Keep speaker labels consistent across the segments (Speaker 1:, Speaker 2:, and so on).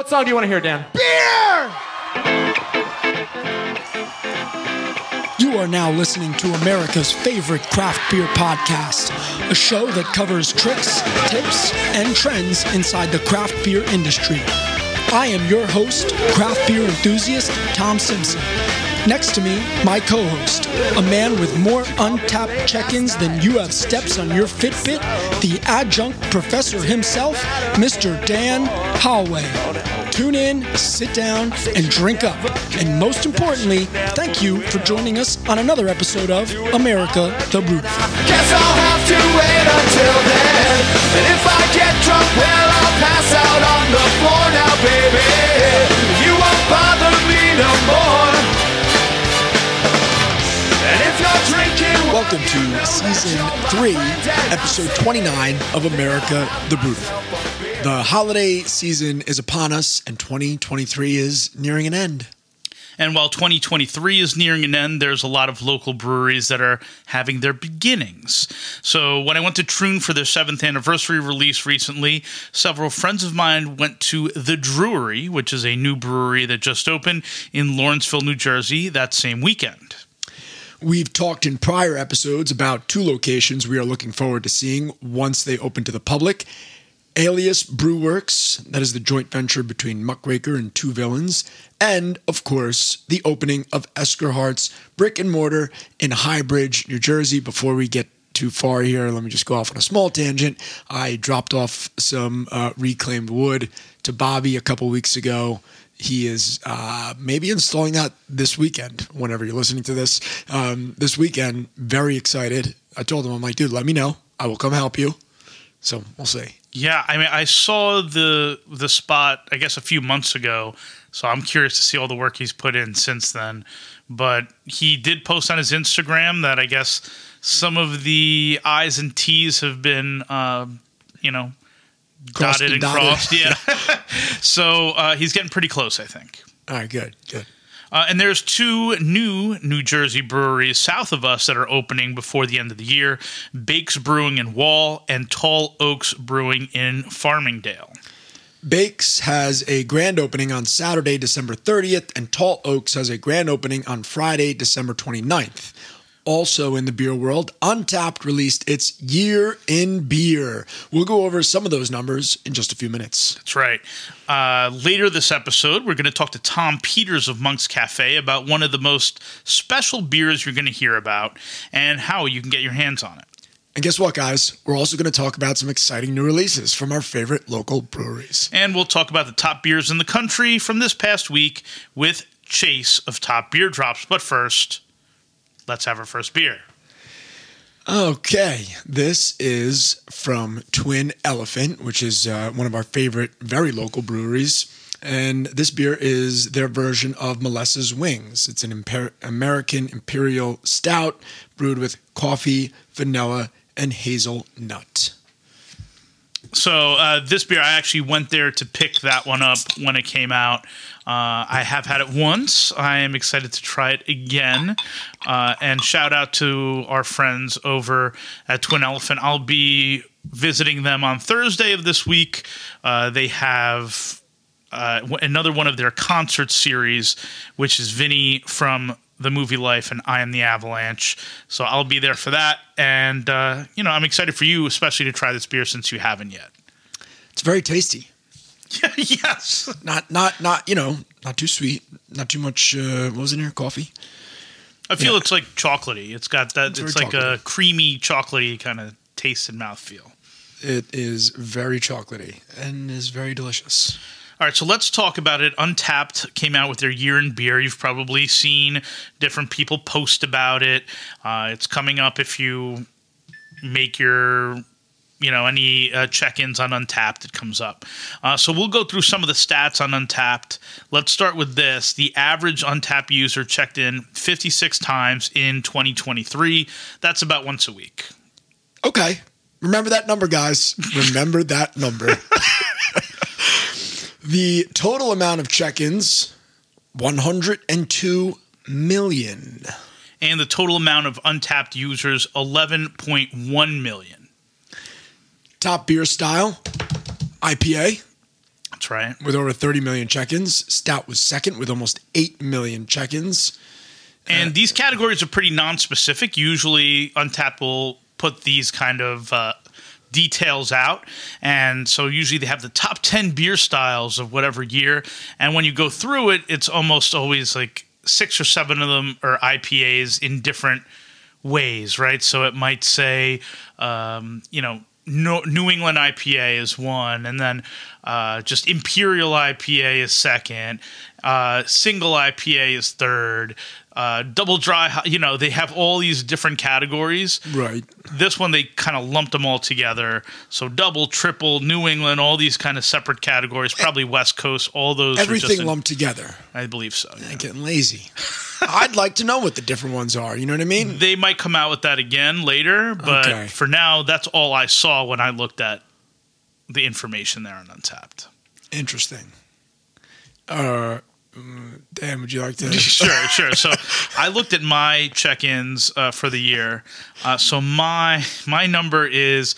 Speaker 1: What song do you want to hear, Dan?
Speaker 2: Beer! You are now listening to America's favorite craft beer podcast, a show that covers tricks, tips, and trends inside the craft beer industry. I am your host, craft beer enthusiast Tom Simpson. Next to me, my co-host, a man with more untapped check-ins than you have steps on your Fitbit, the adjunct professor himself, Mr. Dan Holloway. Tune in, sit down, and drink up. And most importantly, thank you for joining us on another episode of America the Brew.
Speaker 3: Guess I'll have to wait until then. And if I get drunk, well, I'll pass out on the floor now, baby. You won't bother me no more. And if you're drinking,
Speaker 2: welcome to Season 3, Episode 29 of America the Brew. The holiday season is upon us, and 2023 is nearing an end.
Speaker 4: And while 2023 is nearing an end, there's a lot of local breweries that are having their beginnings. So when I went to Troon for their 7th anniversary release recently, several friends of mine went to The Drewery, which is a new brewery that just opened in Lawrenceville, New Jersey, that same weekend.
Speaker 2: We've talked in prior episodes about two locations we are looking forward to seeing once they open to the public. Alias Brewworks, that is the joint venture between Muckraker and Two Villains, and, of course, the opening of Eskerhart's Brick and Mortar in Highbridge, New Jersey. Before we get too far here, let me just go off on a small tangent. I dropped off some reclaimed wood to Bobby a couple weeks ago. He is maybe installing that this weekend, whenever you're listening to this. This weekend, very excited. I told him, I'm like, dude, let me know. I will come help you. So we'll see.
Speaker 4: Yeah, I mean, I saw the spot, I guess, a few months ago, so I'm curious to see all the work he's put in since then. But he did post on his Instagram that I guess some of the I's and T's have been, dotted and crossed. Yeah. So he's getting pretty close, I think.
Speaker 2: All right, good.
Speaker 4: And there's two new New Jersey breweries south of us that are opening before the end of the year. Bakes Brewing in Wall and Tall Oaks Brewing in Farmingdale.
Speaker 2: Bakes has a grand opening on Saturday, December 30th, and Tall Oaks has a grand opening on Friday, December 29th. Also in the beer world, Untappd released its Year in Beer. We'll go over some of those numbers in just a few minutes.
Speaker 4: That's right. Later this episode, we're going to talk to Tom Peters of Monk's Cafe about one of the most special beers you're going to hear about and how you can get your hands on it.
Speaker 2: And guess what, guys? We're also going to talk about some exciting new releases from our favorite local breweries.
Speaker 4: And we'll talk about the top beers in the country from this past week with Chase of Top Beer Drops. But first, let's have our first beer.
Speaker 2: Okay, this is from Twin Elephant, which is one of our favorite, very local breweries. And this beer is their version of Melissa's Wings. It's an American Imperial Stout brewed with coffee, vanilla, and hazelnut.
Speaker 4: So this beer, I actually went there to pick that one up when it came out. I have had it once. I am excited to try it again. And shout out to our friends over at Twin Elephant. I'll be visiting them on Thursday of this week. They have another one of their concert series, which is Vinny from the movie Life and I Am the Avalanche. So I'll be there for that. And, I'm excited for you, especially to try this beer since you haven't yet.
Speaker 2: It's very tasty.
Speaker 4: Yes.
Speaker 2: Not too sweet. Not too much, what was in here? Coffee?
Speaker 4: I feel it's like chocolatey. It's got that, it's like
Speaker 2: chocolatey.
Speaker 4: a creamy, chocolatey kind of taste and mouthfeel.
Speaker 2: It is very chocolatey and is very delicious.
Speaker 4: All right, so let's talk about it. Untappd came out with their Year in Beer. You've probably seen different people post about it. It's coming up if you make your, any check-ins on Untappd, it comes up. So we'll go through some of the stats on Untappd. Let's start with this. The average Untappd user checked in 56 times in 2023. That's about once a week.
Speaker 2: Okay. Remember that number, guys. Remember that number. The total amount of check-ins, 102 million.
Speaker 4: And the total amount of Untappd users, 11.1 million.
Speaker 2: Top beer style, IPA.
Speaker 4: That's right.
Speaker 2: with over 30 million check-ins. Stout was second with almost 8 million check-ins.
Speaker 4: And these categories are pretty non-specific. Usually Untappd will put these kind of details out. And so usually they have the top 10 beer styles of whatever year. And when you go through it, it's almost always like 6 or 7 of them are IPAs in different ways, right? So it might say, New England IPA is one, and then just Imperial IPA is second, single IPA is third, double dry, they have all these different categories.
Speaker 2: Right.
Speaker 4: This one, they kind of lumped them all together. So double, triple, New England, all these kind of separate categories, probably West Coast, all those.
Speaker 2: Everything lumped together.
Speaker 4: I believe so.
Speaker 2: Yeah. I'm getting lazy. I'd like to know what the different ones are. You know what I mean?
Speaker 4: They might come out with that again later, but for now, that's all I saw when I looked at the information there on Untappd.
Speaker 2: Interesting. Dan, would you like to?
Speaker 4: Sure. So I looked at my check-ins for the year. So my number is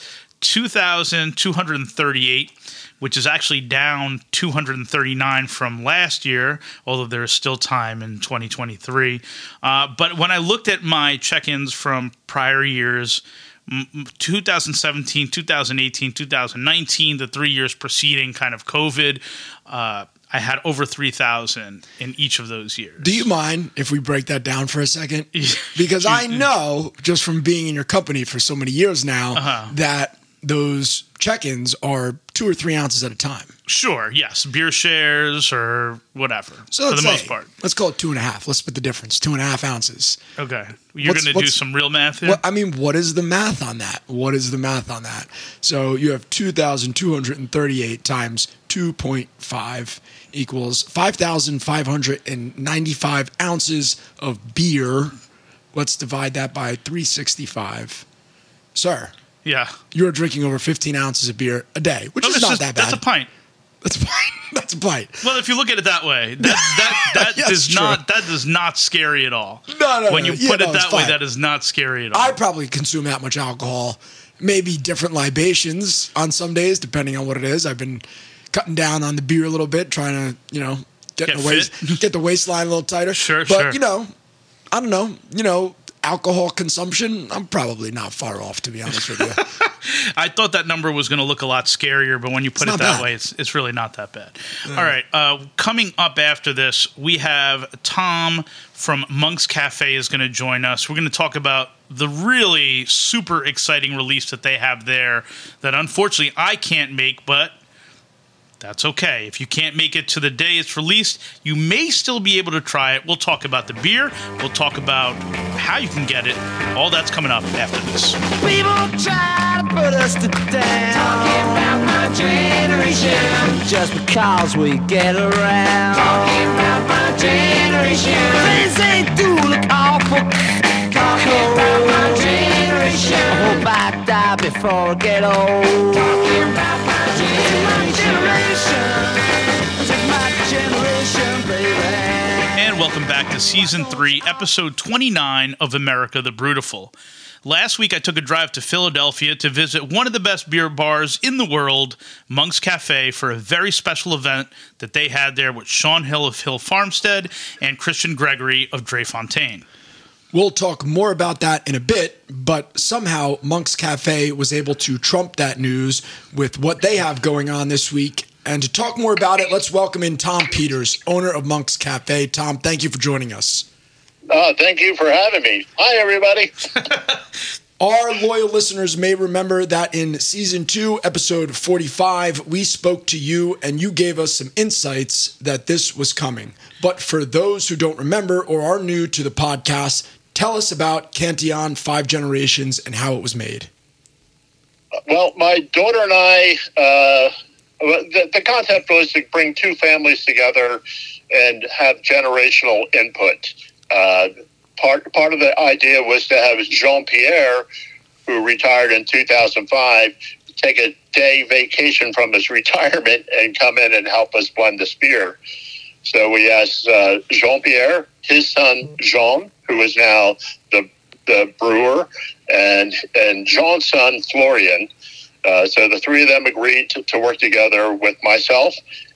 Speaker 4: 2,238, which is actually down 239 from last year, although there is still time in 2023. But when I looked at my check-ins from prior years, 2017, 2018, 2019, the 3 years preceding kind of COVID, I had over 3,000 in each of those years.
Speaker 2: Do you mind if we break that down for a second? Because I know, just from being in your company for so many years now, that those check-ins are 2 or 3 ounces at a time.
Speaker 4: Sure, yes. Beer shares or whatever,
Speaker 2: so
Speaker 4: for the most part.
Speaker 2: Let's call it 2.5. Let's split the difference, 2.5 ounces.
Speaker 4: Okay. You're going to do some real math here?
Speaker 2: What is the math on that? So you have 2,238 times 2.5 equals 5,595 ounces of beer. Let's divide that by 365. Sir.
Speaker 4: Yeah.
Speaker 2: You're drinking over 15 ounces of beer a day, which is not that bad.
Speaker 4: That's a pint.
Speaker 2: That's a pint.
Speaker 4: Well, if you look at it that way, that is not scary at all.
Speaker 2: No.
Speaker 4: When you put it that way, that is not scary at all.
Speaker 2: I probably consume that much alcohol. Maybe different libations on some days, depending on what it is. I've been cutting down on the beer a little bit, trying to, get the waistline a little tighter.
Speaker 4: Sure.
Speaker 2: I don't know, alcohol consumption, I'm probably not far off, to be honest with you.
Speaker 4: I thought that number was going to look a lot scarier, but when you put it that way, it's really not that bad. Yeah. All right. Coming up after this, we have Tom from Monk's Cafe is going to join us. We're going to talk about the really super exciting release that they have there that unfortunately I can't make, but that's okay. If you can't make it to the day it's released, you may still be able to try it. We'll talk about the beer. We'll talk about how you can get it. All that's coming up after this.
Speaker 3: People try to put us to down, talking about my generation, just because we get around. Talking about my generation, things they do look awful. Talking about my generation, I hope I die before I get old. Talking about my generation.
Speaker 4: And welcome back to Season 3, Episode 29 of America the Brutiful. Last week, I took a drive to Philadelphia to visit one of the best beer bars in the world, Monk's Cafe, for a very special event that they had there with Sean Hill of Hill Farmstead and Christian Gregory of Dre Fontaine.
Speaker 2: We'll talk more about that in a bit, but somehow Monk's Cafe was able to trump that news with what they have going on this week. And to talk more about it, let's welcome in Tom Peters, owner of Monk's Cafe. Tom, thank you for joining us.
Speaker 1: Thank you for having me. Hi, everybody.
Speaker 2: Our loyal listeners may remember that in Season 2, Episode 45, we spoke to you and you gave us some insights that this was coming. But for those who don't remember or are new to the podcast, tell us about Cantillon 5 Generations and how it was made.
Speaker 1: Well, my daughter and I, the concept was to bring two families together and have generational input. Part of the idea was to have Jean-Pierre, who retired in 2005, take a day vacation from his retirement and come in and help us blend this beer. So we asked Jean-Pierre, his son Jean, who is now the brewer, and Jean's son Florian. So the three of them agreed to work together with myself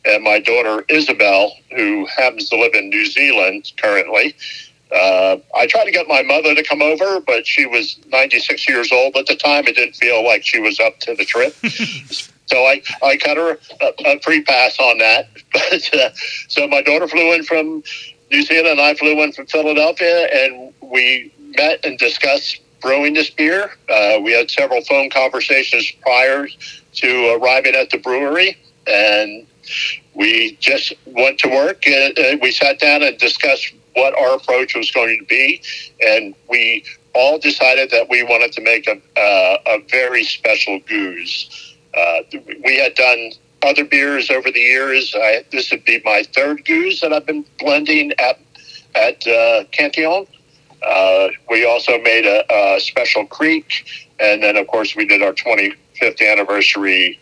Speaker 1: and my daughter Isabel, who happens to live in New Zealand currently. I tried to get my mother to come over, but she was 96 years old at the time. It didn't feel like she was up to the trip. So I cut her a free pass on that. But so my daughter flew in from New Zealand, and I flew in from Philadelphia, and we met and discussed brewing this beer. We had several phone conversations prior to arriving at the brewery, and we just went to work, and we sat down and discussed what our approach was going to be, and we all decided that we wanted to make a very special goose. We had done other beers over the years. This would be my third goose that I've been blending at Cantillon. We also made a Special Creek, and then of course we did our 20th anniversary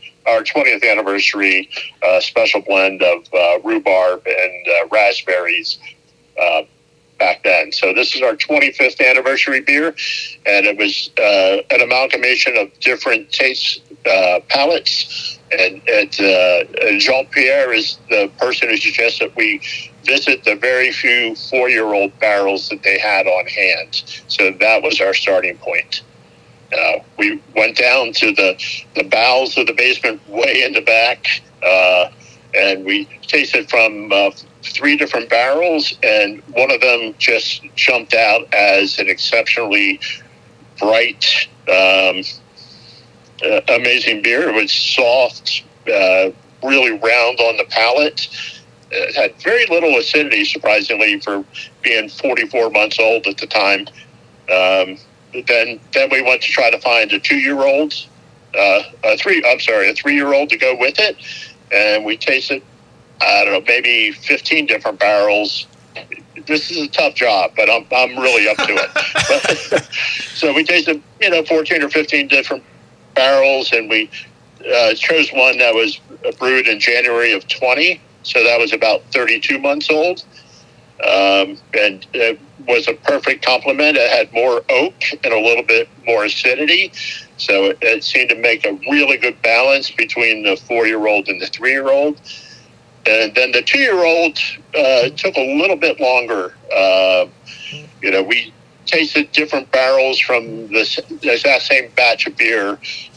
Speaker 1: special blend of rhubarb and raspberries back then. So this is our 25th anniversary beer, and it was an amalgamation of different taste palettes. And Jean-Pierre is the person who suggested we visit the very few 4-year-old barrels that they had on hand. So that was our starting point. We went down to the bowels of the basement way in the back, and we tasted from 3 different barrels, and one of them just jumped out as an exceptionally bright, amazing beer. It was soft, really round on the palate. It had very little acidity, surprisingly, for being 44 months old at the time. Then we went to try to find a 2-year-old, a 3-year-old to go with it, and we tasted, I don't know, maybe 15 different barrels. This is a tough job, but I'm really up to it. So we tasted, 14 or 15 different barrels, and we chose one that was brewed in January of 20, so that was about 32 months old, and it was a perfect complement. It had more oak and a little bit more acidity, so it seemed to make a really good balance between the 4-year-old and the 3-year-old. And then the 2-year-old took a little bit longer. We tasted different barrels from that same batch of beer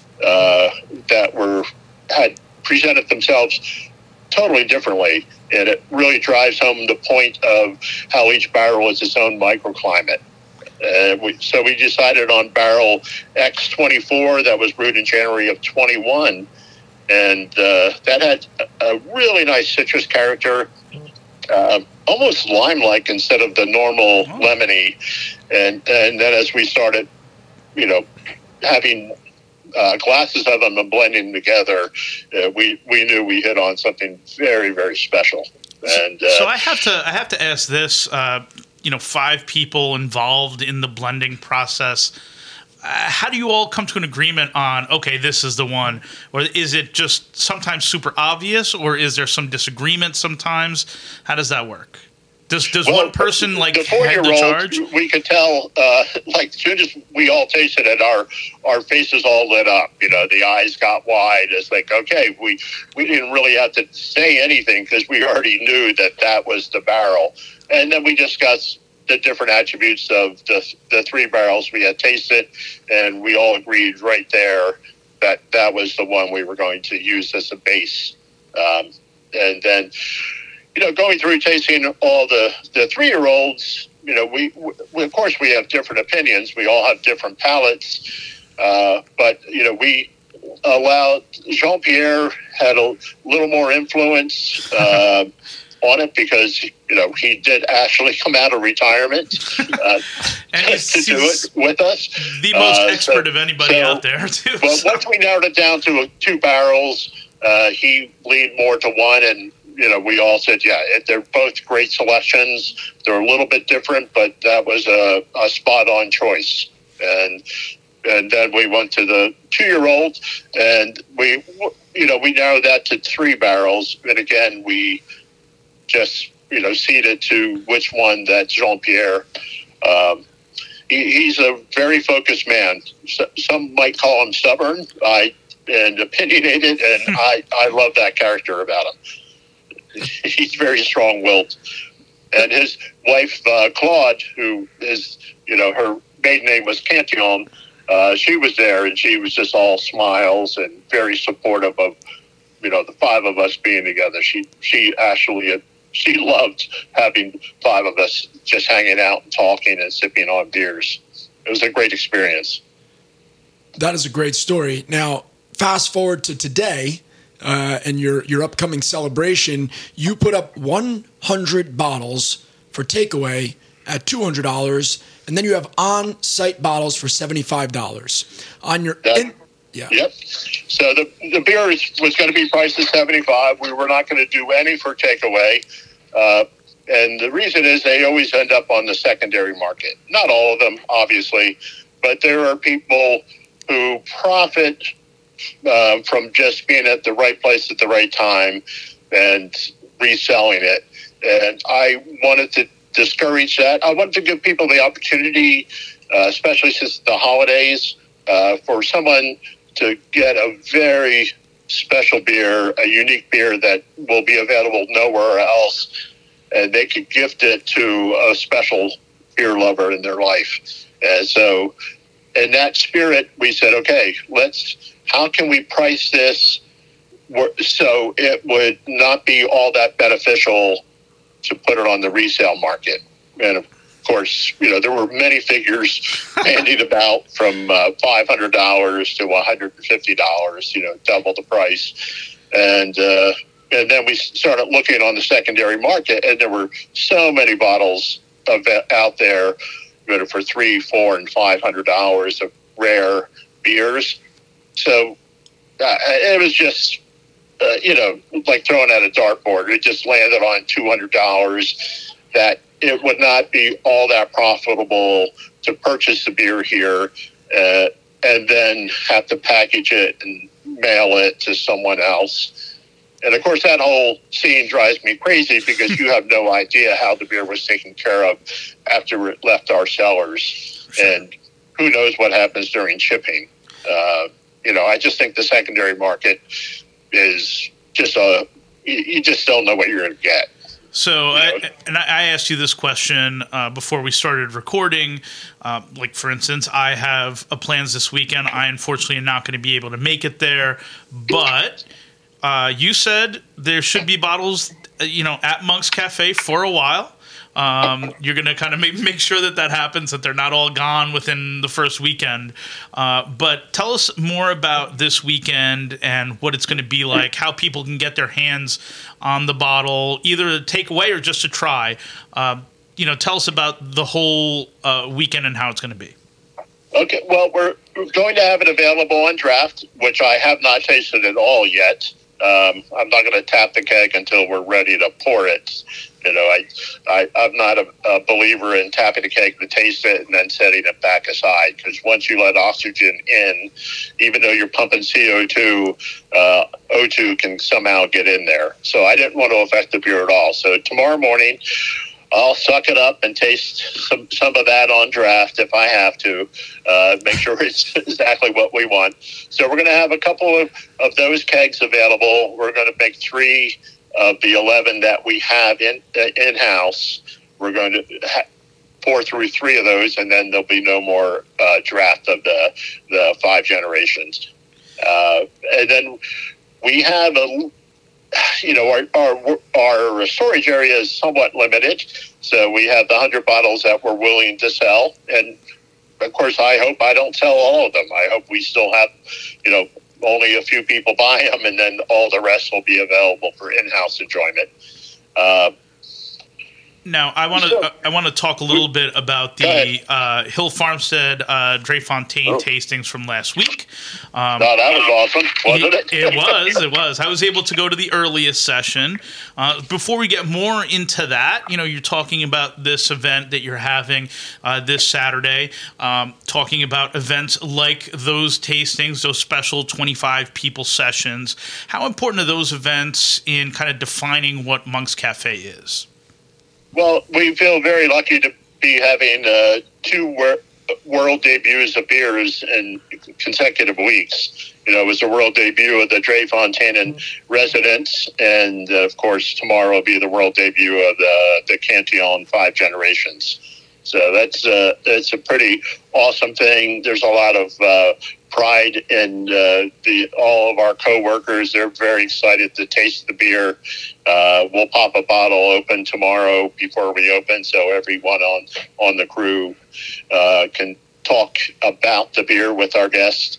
Speaker 1: that had presented themselves totally differently, and it really drives home the point of how each barrel is its own microclimate. So we decided on barrel X24 that was brewed in January of 21, and that had a really nice citrus character, almost lime-like instead of the normal lemony. And then as we started, having glasses of them and blending together, we knew we hit on something very, very special. And
Speaker 4: so I have to ask this. 5 people involved in the blending process. How do you all come to an agreement on, okay, this is the one? Or is it just sometimes super obvious, or is there some disagreement sometimes? How does that work? Does one person
Speaker 1: the
Speaker 4: head the charge?
Speaker 1: We could tell, as soon as we all tasted it, our faces all lit up. The eyes got wide. It's like, okay, we didn't really have to say anything because we already knew that was the barrel. And then we discussed the different attributes of the 3 barrels we had tasted, and we all agreed right there that was the one we were going to use as a base. And then, going through tasting all the 3-year-olds, we of course we have different opinions. We all have different palates, but we allowed Jean-Pierre had a little more influence on it because he did actually come out of retirement
Speaker 4: and
Speaker 1: to do it with us.
Speaker 4: The most expert of anybody out there, too.
Speaker 1: Well, once we narrowed it down to 2 barrels, he leaned more to one, and we all said, yeah, they're both great selections. They're a little bit different, but that was a spot-on choice. And then we went to the 2-year-old, and we narrowed that to 3 barrels. And again, we just ceded to which one that Jean-Pierre. He's a very focused man. Some might call him stubborn and opinionated, and I love that character about him. He's very strong-willed. And his wife, Claude, who is, her maiden name was Cantillon, she was there, and she was just all smiles and very supportive of, the five of us being together. She actually, she loved having five of us just hanging out and talking and sipping on beers. It was a great experience.
Speaker 2: That is a great story. Now, fast forward to today, and your upcoming celebration. You put up 100 bottles for takeaway at $200, and then you have on-site bottles for $75. On your
Speaker 1: Yep. So the beer was going to be priced at $75. We were not going to do any for takeaway. And the reason is they always end up on the secondary market. Not all of them, obviously, but there are people who profit from just being at the right place at the right time and reselling it. And I wanted to discourage that. I wanted to give people the opportunity, especially since the holidays, for someone to get a very special beer, a unique beer that will be available nowhere else, and they could gift it to a special beer lover in their life. And so in that spirit, we said, okay, how can we price this so it would not be all that beneficial to put it on the resale market? And of course, there were many figures bandied about from $500 to $150, double the price. And then we started looking on the secondary market, and there were so many bottles out there for $300, $400, and $500 of rare beers. So it was just, like throwing at a dartboard. It just landed on $200 that it would not be all that profitable to purchase the beer here and then have to package it and mail it to someone else. And, of course, that whole scene drives me crazy because you have no idea how the beer was taken care of after it left our cellars. And who knows what happens during shipping. I just think the secondary market is just you just don't know what you're going to get.
Speaker 4: So, I asked you this question before we started recording. Like, for instance, I have plans this weekend. I, unfortunately, am not going to be able to make it there. But you said there should be bottles, at Monk's Cafe for a while. You're going to kind of make sure that happens, that they're not all gone within the first weekend. But tell us more about this weekend and what it's going to be like, how people can get their hands on the bottle, either to take away or just to try. Tell us about the whole weekend and how it's going to be.
Speaker 1: Okay, well, we're going to have it available on draft, which I have not tasted at all yet. I'm not going to tap the keg until we're ready to pour it. I'm not a believer in tapping the keg to taste it and then setting it back aside, because once you let oxygen in, even though you're pumping CO2, O2 can somehow get in there. So I didn't want to affect the beer at all. So tomorrow morning, I'll suck it up and taste some of that on draft if I have to, make sure it's exactly what we want. So we're going to have a couple of those kegs available. We're going to make 3 of the 11 that we have in-house. We're going to pour through 3 of those, and then there'll be no more draft of the 5 generations. And then we have our storage area is somewhat limited, so we have the 100 bottles that we're willing to sell. And of course, I hope I don't sell all of them. I hope we still have, only a few people buy them, and then all the rest will be available for in-house enjoyment.
Speaker 4: Now, I want to talk a little bit about the Hill Farmstead Drafontaine tastings from last week.
Speaker 1: That was awesome, wasn't it?
Speaker 4: It was. I was able to go to the earliest session. Before we get more into that, you're talking about this event that you're having this Saturday, talking about events like those tastings, those special 25 people sessions. How important are those events in kind of defining what Monk's Cafe is?
Speaker 1: Well, we feel very lucky to be having 2 world debuts of beers in consecutive weeks. It was the world debut of the Dre Fontaine Residence, and of course tomorrow will be the world debut of the Cantillon 5 Generations. So that's a pretty awesome thing. There's a lot of pride in all of our coworkers. They're very excited to taste the beer. We'll pop a bottle open tomorrow before we open, so everyone on the crew can talk about the beer with our guests.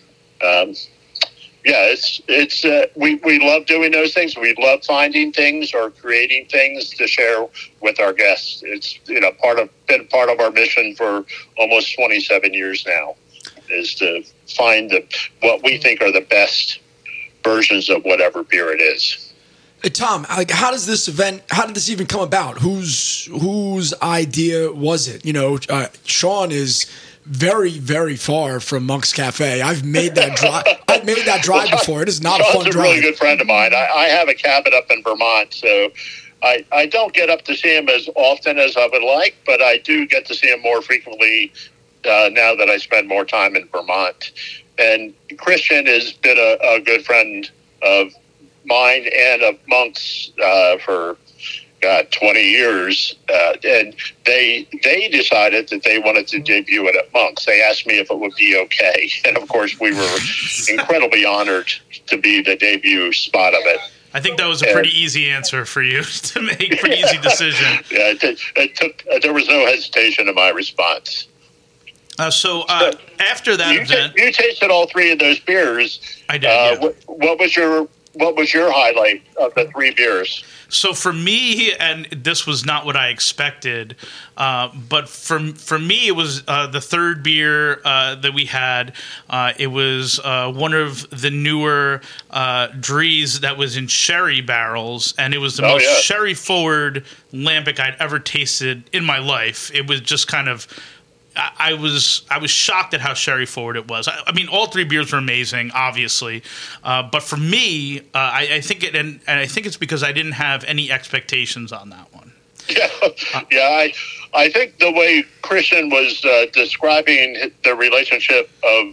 Speaker 1: We love doing those things. We love finding things or creating things to share with our guests. It's been part of our mission for almost 27 years now, is to find what we think are the best versions of whatever beer it is.
Speaker 2: Hey, Tom, how did this even come about? Whose idea was it? Sean is very, very far from Monk's Cafe. I've made that drive before. It is not
Speaker 1: Sean's
Speaker 2: a fun drive.
Speaker 1: Sean's a really good friend of mine. I have a cabin up in Vermont, so I don't get up to see him as often as I would like, but I do get to see him more frequently now that I spend more time in Vermont. And Christian has been a good friend of mine and of Monk's for 20 years, and they decided that they wanted to debut it at Monk's. They asked me if it would be okay, and of course we were incredibly honored to be the debut spot of it.
Speaker 4: I think that was a pretty easy answer for you to make, pretty easy decision.
Speaker 1: Yeah, it took. There was no hesitation in my response.
Speaker 4: So after that event,
Speaker 1: you tasted all three of those beers.
Speaker 4: I did. Yeah.
Speaker 1: What was your highlight of the three beers?
Speaker 4: So for me, and this was not what I expected, but for me, it was the third beer that we had. It was one of the newer Drees that was in sherry barrels, and it was the most sherry-forward lambic I'd ever tasted in my life. It was just kind of... I was shocked at how sherry forward it was. I mean, all three beers were amazing, obviously, but for me, I think and I think it's because I didn't have any expectations on that one.
Speaker 1: Yeah. I think the way Christian was describing the relationship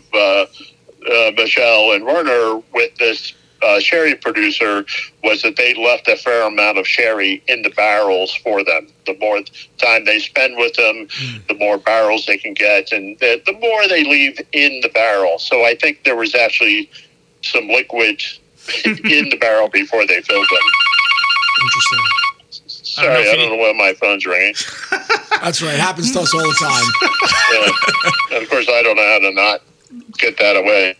Speaker 1: of Michelle and Werner with this sherry producer was that they left a fair amount of sherry in the barrels for them. The more time they spend with them, the more barrels they can get, and the more they leave in the barrel. So I think there was actually some liquid in the barrel before they filled them.
Speaker 2: Interesting.
Speaker 1: Sorry, I don't know why my phone's ringing.
Speaker 2: That's right. It happens to us all the time.
Speaker 1: Yeah. And of course, I don't know how to not get that away.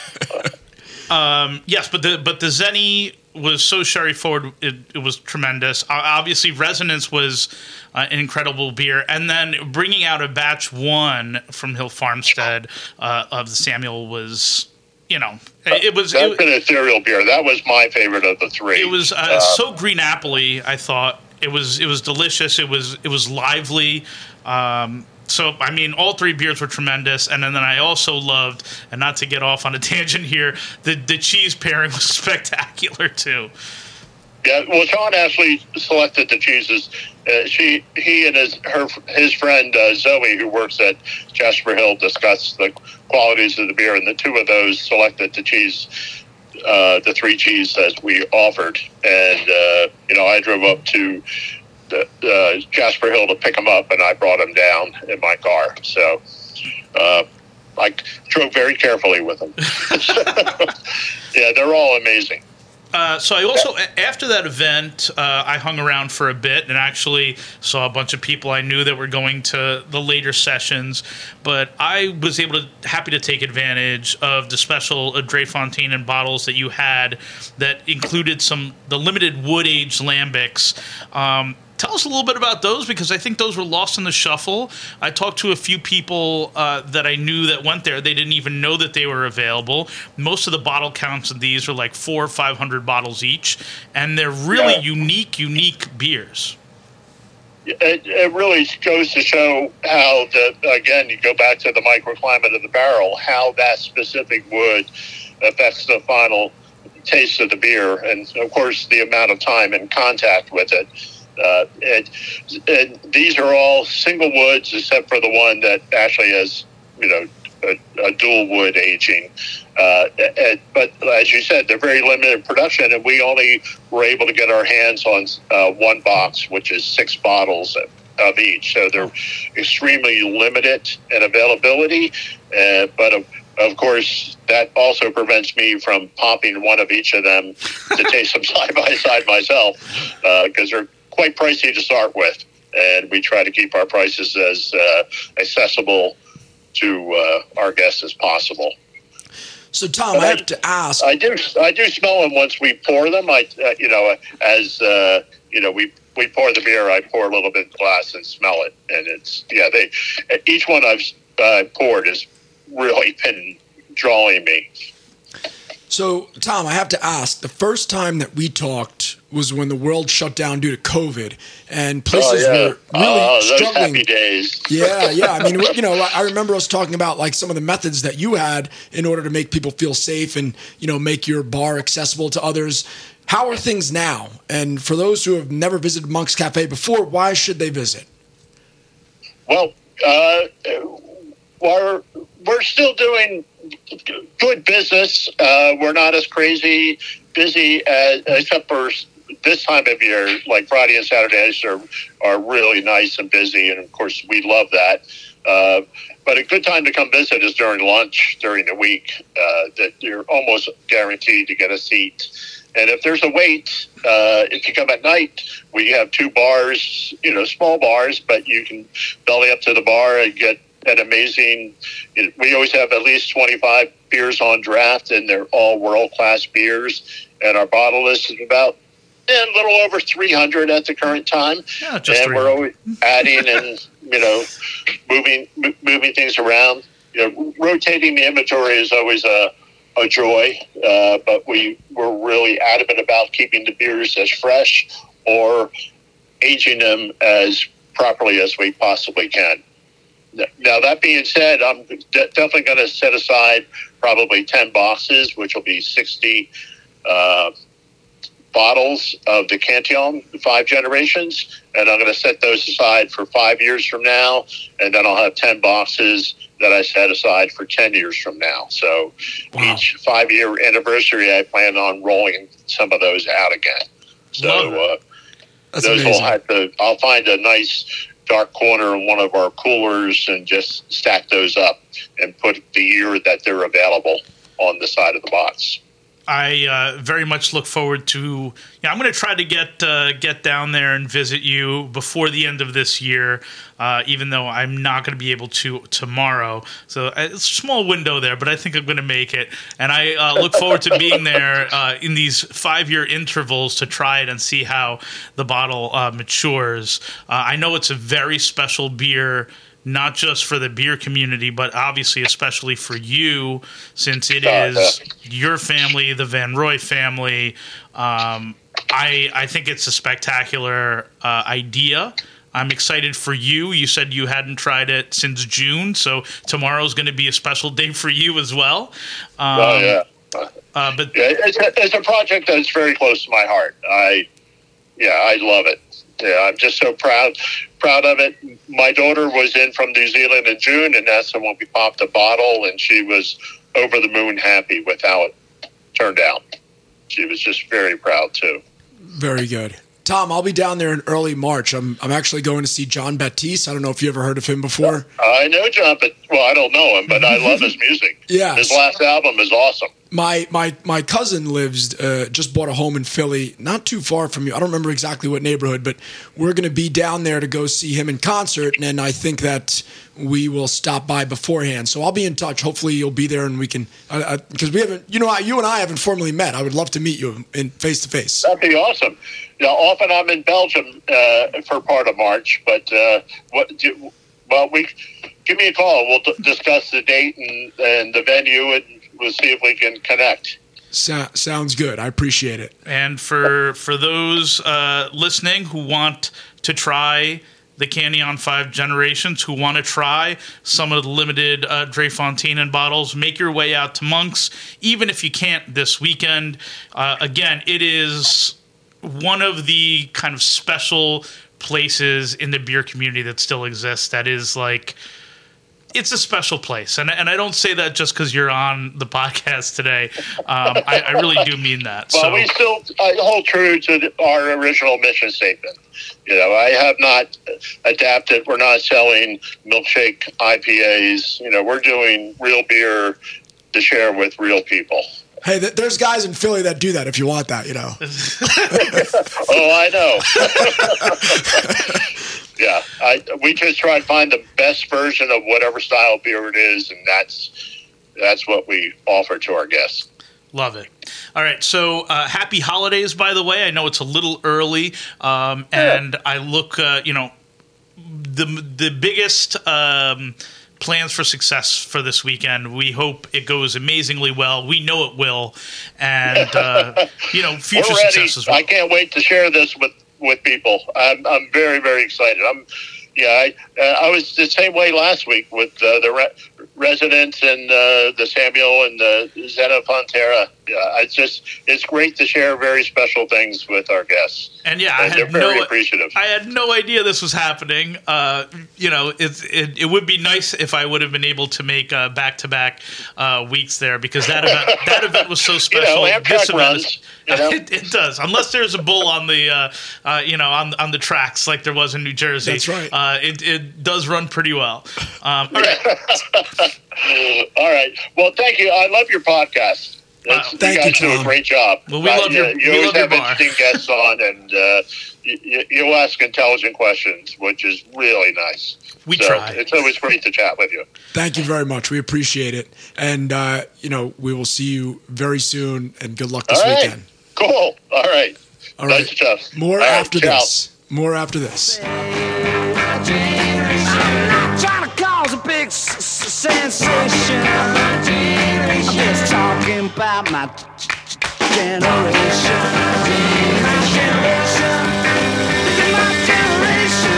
Speaker 4: Yes, but the Zenny was so sherry forward, it was tremendous. Obviously, Resonance was an incredible beer, and then bringing out a batch one from Hill Farmstead of the Samuel was, it was. That's
Speaker 1: an ethereal beer. That was my favorite of the three.
Speaker 4: It was so green apple-y, I thought. It was delicious. It was lively. So, I mean, all three beers were tremendous. And then I also loved, and not to get off on a tangent here, the cheese pairing was spectacular, too.
Speaker 1: Yeah, well, Sean actually selected the cheeses. He and his friend Zoe, who works at Jasper Hill, discussed the qualities of the beer, and the two of those selected the cheese, the three cheese that we offered. And, I drove up to Jasper Hill to pick him up, and I brought him down in my car. So I drove very carefully with him. Yeah, they're all amazing.
Speaker 4: So I also, after that event, I hung around for a bit and actually saw a bunch of people I knew that were going to the later sessions. But I was happy to take advantage of the special Dre Fontaine and bottles that you had that included the limited wood-aged lambics. Tell us a little bit about those, because I think those were lost in the shuffle. I talked to a few people that I knew that went there. They didn't even know that they were available. Most of the bottle counts of these are like 400 or 500 bottles each, and they're really unique beers.
Speaker 1: It really goes to show how, again, you go back to the microclimate of the barrel, how that specific wood affects the final taste of the beer, and, of course, the amount of time in contact with it. And these are all single woods, except for the one that actually has a dual wood aging. But as you said, they're very limited in production, and we only were able to get our hands on one box, which is 6 bottles of each. So they're extremely limited in availability. But of course, that also prevents me from popping one of each of them to taste them side by side myself, because they're quite pricey to start with. And we try to keep our prices as accessible to our guests as possible.
Speaker 2: So, Tom, I have to ask.
Speaker 1: I do smell them once we pour them. We pour the beer. I pour a little bit in the glass and smell it, and each one I've poured has really been drawing me.
Speaker 2: So, Tom, I have to ask, the first time that we talked was when the world shut down due to COVID, and places were really struggling.
Speaker 1: Those happy days.
Speaker 2: Yeah. I mean, I remember us talking about like some of the methods that you had in order to make people feel safe and, make your bar accessible to others. How are things now? And for those who have never visited Monk's Cafe before, why should they visit?
Speaker 1: Well, we're still doing good business. We're not as crazy busy except for this time of year. Like Friday and Saturdays are really nice and busy, and of course we love that. But a good time to come visit is during lunch during the week. That you're almost guaranteed to get a seat. And if there's a wait, if you come at night, we have 2 bars, small bars, but you can belly up to the bar and get an amazing. We always have at least 25 beers on draft, and they're all world-class beers. And our bottle list is about a little over 300 at the current time.
Speaker 4: Yeah, just
Speaker 1: and
Speaker 4: 300.
Speaker 1: We're always adding and moving things around. Rotating the inventory is always a joy, but we're really adamant about keeping the beers as fresh or aging them as properly as we possibly can. Now, that being said, I'm definitely going to set aside probably 10 boxes, which will be 60 bottles of the Cantillon 5 generations, and I'm going to set those aside for 5 years from now, and then I'll have 10 boxes that I set aside for 10 years from now. So each 5-year anniversary, I plan on rolling some of those out again. So
Speaker 2: That's
Speaker 1: those
Speaker 2: amazing.
Speaker 1: I'll find a nice dark corner in one of our coolers and just stack those up and put the year that they're available on the side of the box.
Speaker 4: I very much look forward to. I'm going to try to get down there and visit you before the end of this year, even though I'm not going to be able to tomorrow. So it's a small window there, but I think I'm going to make it. And I look forward to being there in these 5-year intervals to try it and see how the bottle matures. I know it's a very special beer, not just for the beer community, but obviously especially for you, since it is your family, the Van Roy family. I think it's a spectacular idea. I'm excited for you. You said you hadn't tried it since June, so tomorrow's going to be a special day for you as well.
Speaker 1: But it's a project that's very close to my heart. I love it. Yeah, I'm just so proud of it. My daughter was in from New Zealand in June, and that's when we popped the bottle, and she was over the moon happy with how it turned out. She was just very proud too.
Speaker 2: Very good. Tom, I'll be down there in early March. I'm actually going to see Jon Batiste. I don't know if you ever heard of him before.
Speaker 1: I know Jon, but I don't know him, but I love his music.
Speaker 2: Yeah,
Speaker 1: his last album is awesome.
Speaker 2: My cousin lives, just bought a home in Philly, not too far from you. I don't remember exactly what neighborhood, but we're going to be down there to go see him in concert, and I think that we will stop by beforehand. So I'll be in touch. Hopefully you'll be there, and we can, because we haven't, you and I haven't formally met. I would love to meet you in face to face.
Speaker 1: That'd be awesome. Often I'm in Belgium for part of March, but give me a call. We'll discuss the date and the venue, and we'll see if we can connect.
Speaker 2: Sounds good. I appreciate it.
Speaker 4: And for those listening who want to try the Cantillon 5 Generations, who want to try some of the limited Dre Fontaine bottles, make your way out to Monk's, even if you can't this weekend. Again, it is one of the kind of special places in the beer community that still exists. That is like, it's a special place, and I don't say that just because you're on the podcast today. I really do mean that.
Speaker 1: Well, we still hold true to our original mission statement. I have not adapted. We're not selling milkshake IPAs. We're doing real beer to share with real people.
Speaker 2: Hey, there's guys in Philly that do that if you want that,
Speaker 1: Oh, I know. Yeah, we just try to find the best version of whatever style beer it is, and that's what we offer to our guests.
Speaker 4: Love it. All right, so happy holidays, by the way. I know it's a little early, and I look, the biggest plans for success for this weekend. We hope it goes amazingly well. We know it will, and future success as well.
Speaker 1: I can't wait to share this with people. I'm very, very excited. I was the same way last week with the residents and the Samuel and the Zena Fontera. Yeah, it's great to share very special things with our guests.
Speaker 4: And
Speaker 1: they're very appreciative.
Speaker 4: I had no idea this was happening. It would be nice if I would have been able to make back-to-back weeks there, because that event was so special.
Speaker 1: Amtrak runs.
Speaker 4: It does, unless there's a bull on the on the tracks like there was in New Jersey.
Speaker 2: That's right.
Speaker 4: It does run pretty well. All right.
Speaker 1: All right. Well, thank you. I love your podcast. You guys do a great job.
Speaker 4: Well, we love your
Speaker 1: You always have interesting guests on, and you ask intelligent questions, which is really nice.
Speaker 4: We try.
Speaker 1: It's always great to chat with you.
Speaker 2: Thank you very much. We appreciate it. And, we will see you very soon, and good luck this weekend.
Speaker 1: Cool. All right. Nice stuff.
Speaker 2: More after this. More after this.
Speaker 3: I'm not trying to cause a big sensation. I'm just talking about my generation. My generation. My generation,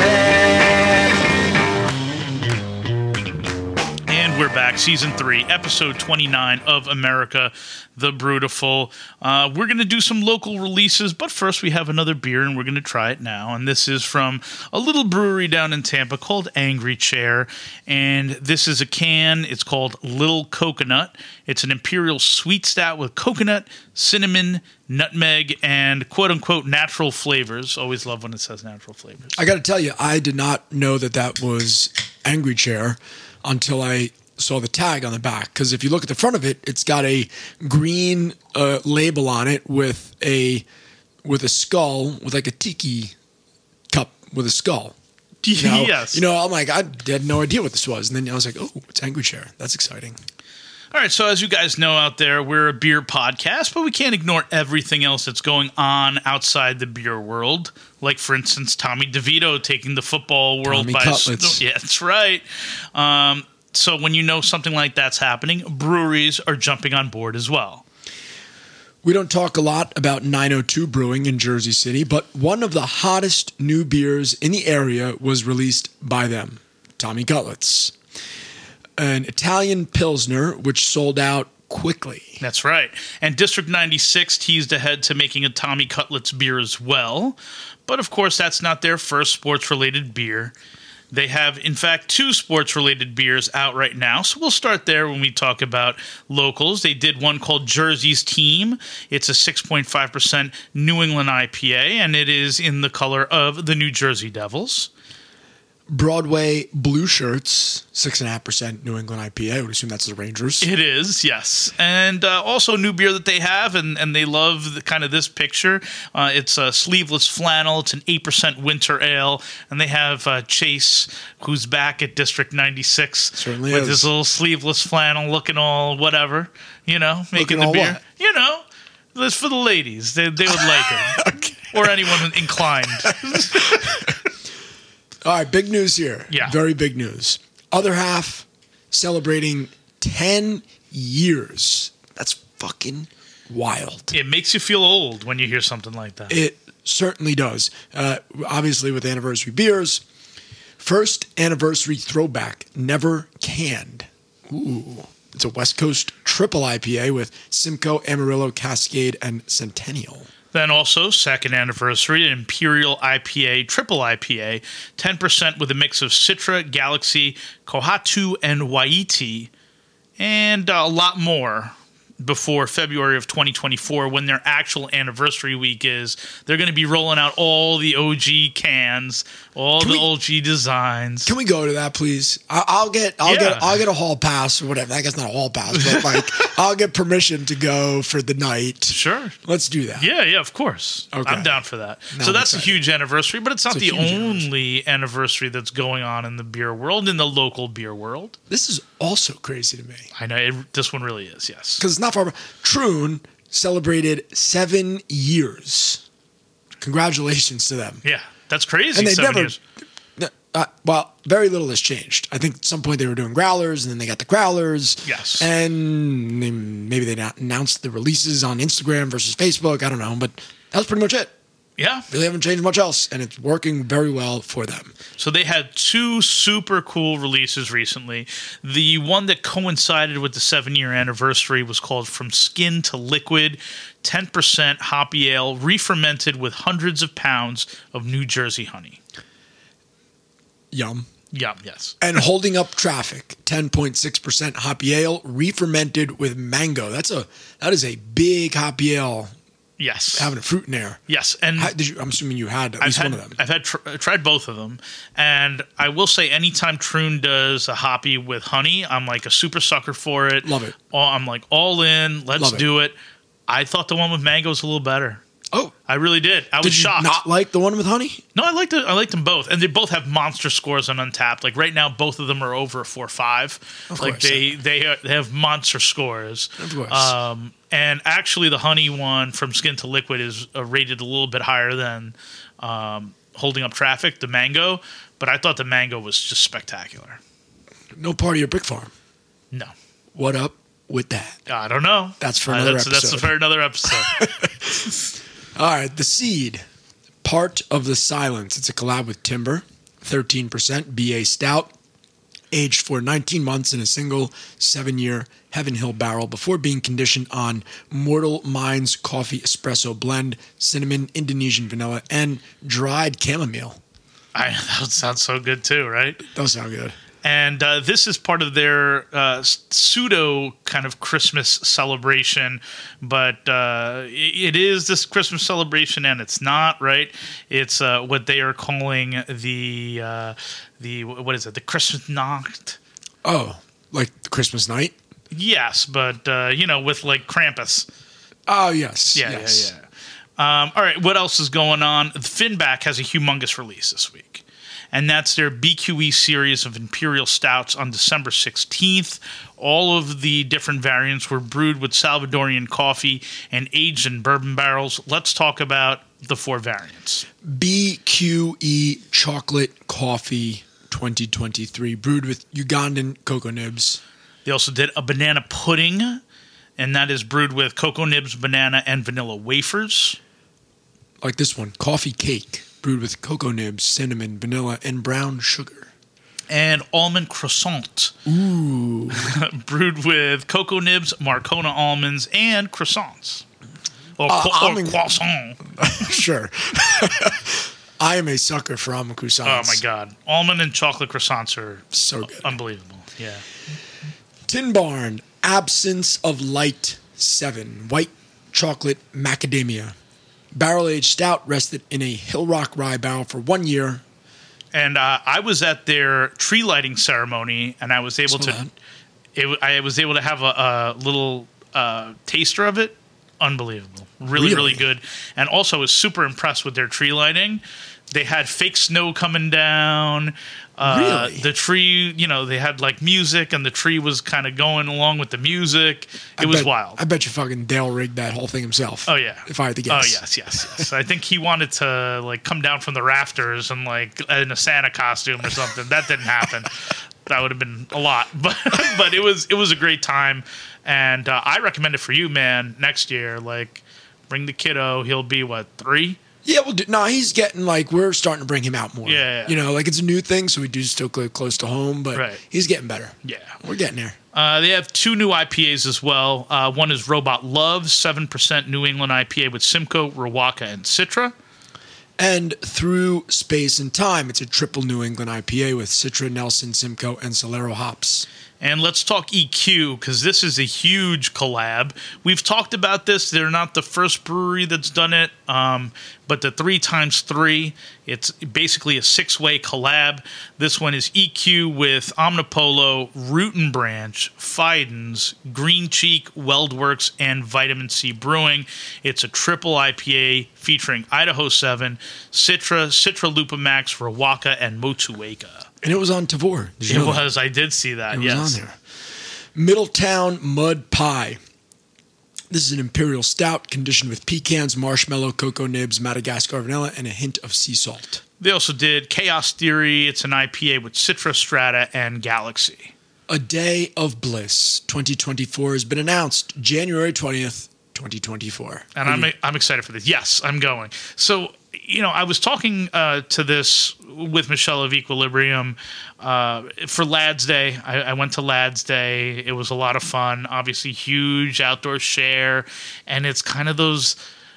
Speaker 3: baby.
Speaker 4: And we're back. Season 3, episode 29 of America the Brutiful. We're going to do some local releases, but first we have another beer, and we're going to try it now. And this is from a little brewery down in Tampa called Angry Chair. And this is a can. It's called Little Coconut. It's an imperial sweet stout with coconut, cinnamon, nutmeg, and quote-unquote natural flavors. Always love when it says natural flavors.
Speaker 2: I got to tell you, I did not know that was Angry Chair until I saw the tag on the back, because if you look at the front of it, it's got a green label on it with a skull, with like a tiki cup with a skull.
Speaker 4: Yes.
Speaker 2: I'm like, I had no idea what this was, and then I was like, oh, it's Angry Chair. That's exciting.
Speaker 4: All right, so as you guys know out there, we're a beer podcast, but we can't ignore everything else that's going on outside the beer world. Like, for instance, Tommy DeVito taking the football world
Speaker 2: Tommy
Speaker 4: by
Speaker 2: Cutlets.
Speaker 4: Yeah, that's right. So when you know something like that's happening, breweries are jumping on board as well.
Speaker 2: We don't talk a lot about 902 Brewing in Jersey City, but one of the hottest new beers in the area was released by them, Tommy Cutlets. An Italian Pilsner, which sold out quickly.
Speaker 4: That's right. And District 96 teased ahead to making a Tommy Cutlets beer as well. But of course, that's not their first sports-related beer. They have, in fact, 2 sports-related beers out right now, so we'll start there when we talk about locals. They did one called Jersey's Team. It's a 6.5% New England IPA, and it is in the color of the New Jersey Devils.
Speaker 2: Broadway Blue Shirts, 6.5% New England IPA. I would assume that's the Rangers.
Speaker 4: It is, yes. And also a new beer that they have, and they love kind of this picture. It's a sleeveless flannel. It's an 8% winter ale. And they have Chase, who's back at District 96.
Speaker 2: Certainly
Speaker 4: with
Speaker 2: is.
Speaker 4: his little sleeveless flannel, looking all whatever, making
Speaker 2: Looking
Speaker 4: the
Speaker 2: all
Speaker 4: beer.
Speaker 2: what?
Speaker 4: It's for the ladies. They would like it.
Speaker 2: Okay.
Speaker 4: Or anyone inclined.
Speaker 2: All right, big news here.
Speaker 4: Yeah.
Speaker 2: Very big news. Other half celebrating 10 years. That's fucking wild.
Speaker 4: It makes you feel old when you hear something like that.
Speaker 2: It certainly does. Obviously, with anniversary beers. First anniversary throwback, Never Canned. Ooh. It's a West Coast triple IPA with Simcoe, Amarillo, Cascade, and Centennial.
Speaker 4: Then also, second anniversary, Imperial IPA, triple IPA, 10% with a mix of Citra, Galaxy, Kohatu, and Waiti, and a lot more before February of 2024, when their actual anniversary week is. They're going to be rolling out all the OG cans, all the OG designs.
Speaker 2: Can we go to that, please? I'll get a hall pass or whatever. I guess not a hall pass, but like I'll get permission to go for the night.
Speaker 4: Sure,
Speaker 2: let's do that.
Speaker 4: Yeah, of course. Okay. I'm down for that. So that's a huge anniversary, but it's not the only anniversary that's going on in the beer world, in the local beer world.
Speaker 2: This is also crazy to me.
Speaker 4: I know this one really is. Yes,
Speaker 2: because it's not far. Troon celebrated 7 years. Congratulations to them.
Speaker 4: Yeah, that's crazy.
Speaker 2: And they
Speaker 4: 7 years.
Speaker 2: Well, very little has changed. I think at some point they were doing growlers, and then they got the growlers.
Speaker 4: Yes.
Speaker 2: And maybe they announced the releases on Instagram versus Facebook. I don't know, but that's pretty much it.
Speaker 4: Yeah.
Speaker 2: Really haven't changed much else, and it's working very well for them.
Speaker 4: So they had 2 super cool releases recently. The one that coincided with the 7-year anniversary was called From Skin to Liquid, 10% hoppy ale, re-fermented with hundreds of pounds of New Jersey honey.
Speaker 2: Yum.
Speaker 4: Yum, yes.
Speaker 2: And Holding Up Traffic, 10.6% hoppy ale, re-fermented with mango. That is a big hoppy ale.
Speaker 4: Yes.
Speaker 2: Having a fruit in there.
Speaker 4: Yes. And
Speaker 2: I'm assuming you had at least one of them.
Speaker 4: I've tried both of them. And I will say, anytime Troon does a hoppy with honey, I'm like a super sucker for it.
Speaker 2: Love it.
Speaker 4: I'm like all in. Let's do it. I thought the one with mango was a little better.
Speaker 2: Oh.
Speaker 4: I really did. I was shocked.
Speaker 2: Did you not like the one with honey?
Speaker 4: No, I liked them both. And they both have monster scores on Untappd. Like right now, both of them are over 4.5.
Speaker 2: Of
Speaker 4: like
Speaker 2: course.
Speaker 4: they have monster scores.
Speaker 2: Of course.
Speaker 4: And actually, the honey one from Skin to Liquid is rated a little bit higher than Holding Up Traffic, the mango. But I thought the mango was just spectacular.
Speaker 2: No Party at Brick Farm.
Speaker 4: No.
Speaker 2: What up with that?
Speaker 4: I don't know.
Speaker 2: That's for another episode.
Speaker 4: That's for another episode.
Speaker 2: All right, The Seed, Part of the Silence. It's a collab with Timber, 13% BA Stout, aged for 19 months in a single 7-year Heaven Hill barrel before being conditioned on Mortal Minds Coffee Espresso Blend, cinnamon, Indonesian vanilla, and dried chamomile.
Speaker 4: That sounds so good too, right?
Speaker 2: Does sound good.
Speaker 4: And this is part of their pseudo kind of Christmas celebration, but it is this Christmas celebration, and it's not, right? It's what they are calling the what is it? The Christmas Nacht.
Speaker 2: Oh, like the Christmas night?
Speaker 4: Yes, but with like Krampus.
Speaker 2: Oh, yes.
Speaker 4: Yeah. All right, what else is going on? Finback has a humongous release this week. And that's their BQE series of Imperial Stouts on December 16th. All of the different variants were brewed with Salvadorian coffee and aged in bourbon barrels. Let's talk about the 4 variants.
Speaker 2: BQE Chocolate Coffee 2023, brewed with Ugandan cocoa nibs.
Speaker 4: They also did a banana pudding, and that is brewed with cocoa nibs, banana, and vanilla wafers.
Speaker 2: Like this one, Coffee Cake, brewed with cocoa nibs, cinnamon, vanilla, and brown sugar.
Speaker 4: And almond croissant.
Speaker 2: Ooh.
Speaker 4: Brewed with cocoa nibs, Marcona almonds, and croissants. Or croissant.
Speaker 2: Sure. I am a sucker for almond croissants.
Speaker 4: Oh, my God. Almond and chocolate croissants are
Speaker 2: so good.
Speaker 4: Unbelievable. Yeah.
Speaker 2: Tin Barn, Absence of Light 7, white chocolate macadamia. Barrel-aged stout rested in a Hill Rock rye barrel for 1 year.
Speaker 4: And I was at their tree lighting ceremony, and I was able to have a little taster of it. Unbelievable. Really good. And also was super impressed with their tree lighting. They had fake snow coming down.
Speaker 2: Really?
Speaker 4: The tree, they had like music, and the tree was kind of going along with the music. It was wild.
Speaker 2: I bet you fucking Dale rigged that whole thing himself.
Speaker 4: Oh, yeah.
Speaker 2: If I had to guess.
Speaker 4: Oh, yes. I think he wanted to like come down from the rafters and like in a Santa costume or something. That didn't happen. That would have been a lot. But it was a great time. And I recommend it for you, man, next year. Like, bring the kiddo. He'll be, 3?
Speaker 2: Yeah, we'll do. No, he's getting we're starting to bring him out more.
Speaker 4: Yeah.
Speaker 2: It's a new thing, so we do still live close to home, but he's getting better.
Speaker 4: Yeah.
Speaker 2: We're getting there.
Speaker 4: They have 2 new IPAs as well. One is Robot Love, 7% New England IPA with Simcoe, Rawaka, and Citra.
Speaker 2: And Through Space and Time, it's a triple New England IPA with Citra, Nelson, Simcoe, and Solero hops.
Speaker 4: And let's talk EQ, because this is a huge collab. We've talked about this. They're not the first brewery that's done it, but the 3x3, it's basically a 6-way collab. This one is EQ with Omnipolo, Root and Branch, Fidens, Green Cheek, Weldworks, and Vitamin C Brewing. It's a triple IPA featuring Idaho 7, Citra, Citra Lupa Max, Rawaka, and Motueka.
Speaker 2: And it was on Tavour. Did you know that?
Speaker 4: It was. I did see that,
Speaker 2: It
Speaker 4: yes.
Speaker 2: was on there. Middletown Mud Pie. This is an imperial stout conditioned with pecans, marshmallow, cocoa nibs, Madagascar vanilla, and a hint of sea salt.
Speaker 4: They also did Chaos Theory. It's an IPA with Citra, Strata, and Galaxy.
Speaker 2: A Day of Bliss 2024 has been announced January 20th, 2024.
Speaker 4: And I'm excited for this. Yes, I'm going. So, I was talking to this with Michelle of Equilibrium for Lads Day. I went to Lads Day. It was a lot of fun. Obviously, huge outdoor share. And it's kind of those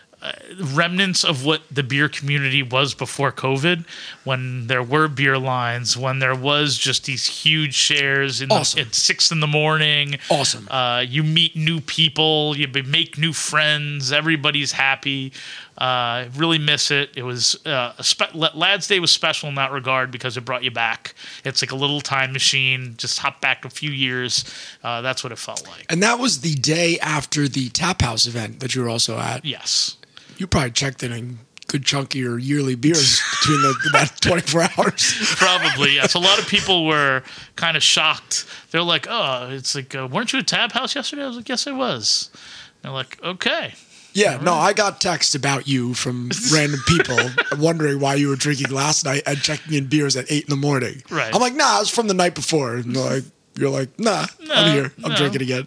Speaker 4: remnants of what the beer community was before COVID, when there were beer lines, when there was just these huge shares at 6 in the morning.
Speaker 2: Awesome.
Speaker 4: You meet new people, you make new friends, everybody's happy. Really miss it. It was Lads Day was special in that regard because it brought you back. It's like a little time machine. Just hop back a few years. That's what it felt like.
Speaker 2: And that was the day after the Tap House event that you were also at.
Speaker 4: Yes.
Speaker 2: You probably checked in a good chunk of your yearly beers between that 24 hours.
Speaker 4: Probably, yes. A lot of people were kind of shocked. They're like, oh, it's like, weren't you at Tap House yesterday? I was like, yes, I was. They're like, okay.
Speaker 2: Yeah, no, I got texts about you from random people wondering why you were drinking last night and checking in beers at 8 in the morning.
Speaker 4: Right.
Speaker 2: I'm like, nah, it was from the night before. And you're like, nah, I'm here. I'm drinking again.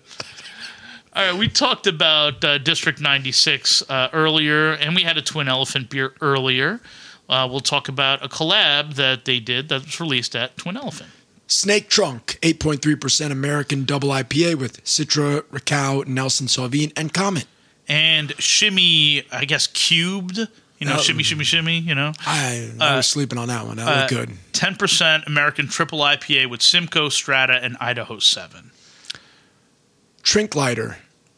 Speaker 4: All right, we talked about District 96 earlier, and we had a Twin Elephant beer earlier. We'll talk about a collab that they did that was released at Twin Elephant.
Speaker 2: Snake Trunk, 8.3% American double IPA with Citra, Ricau, Nelson Sauvin, and Comet.
Speaker 4: And Shimmy, I guess, cubed. Shimmy, shimmy, shimmy,
Speaker 2: I was sleeping on that one. That looked good.
Speaker 4: 10% American triple IPA with Simcoe, Strata, and Idaho 7.
Speaker 2: Trinklighter,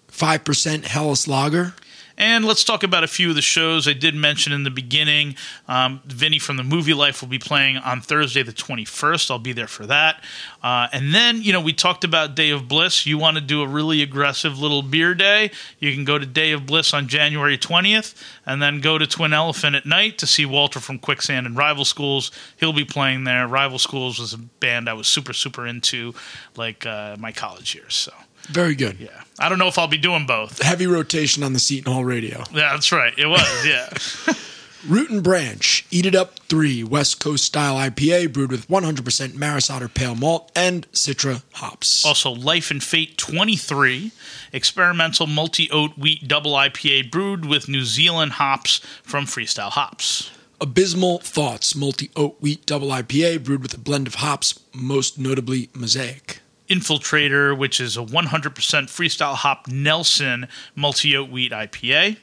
Speaker 2: 5% Helles Lager.
Speaker 4: And let's talk about a few of the shows I did mention in the beginning. Vinny from the Movie Life will be playing on Thursday the 21st. I'll be there for that. And then, we talked about Day of Bliss. You want to do a really aggressive little beer day, you can go to Day of Bliss on January 20th and then go to Twin Elephant at night to see Walter from Quicksand and Rival Schools. He'll be playing there. Rival Schools was a band I was super, super into my college years, so.
Speaker 2: Very good.
Speaker 4: Yeah. I don't know if I'll be doing both.
Speaker 2: Heavy rotation on the Seton Hall radio.
Speaker 4: Yeah, that's right. It was, yeah.
Speaker 2: Root and Branch, Eat It Up 3, West Coast style IPA brewed with 100% Maris Otter pale malt and Citra hops.
Speaker 4: Also, Life and Fate 23, experimental multi-oat wheat double IPA brewed with New Zealand hops from Freestyle Hops.
Speaker 2: Abysmal Thoughts, multi-oat wheat double IPA brewed with a blend of hops, most notably Mosaic.
Speaker 4: Infiltrator, which is a 100% Freestyle Hop Nelson multi-oat wheat IPA.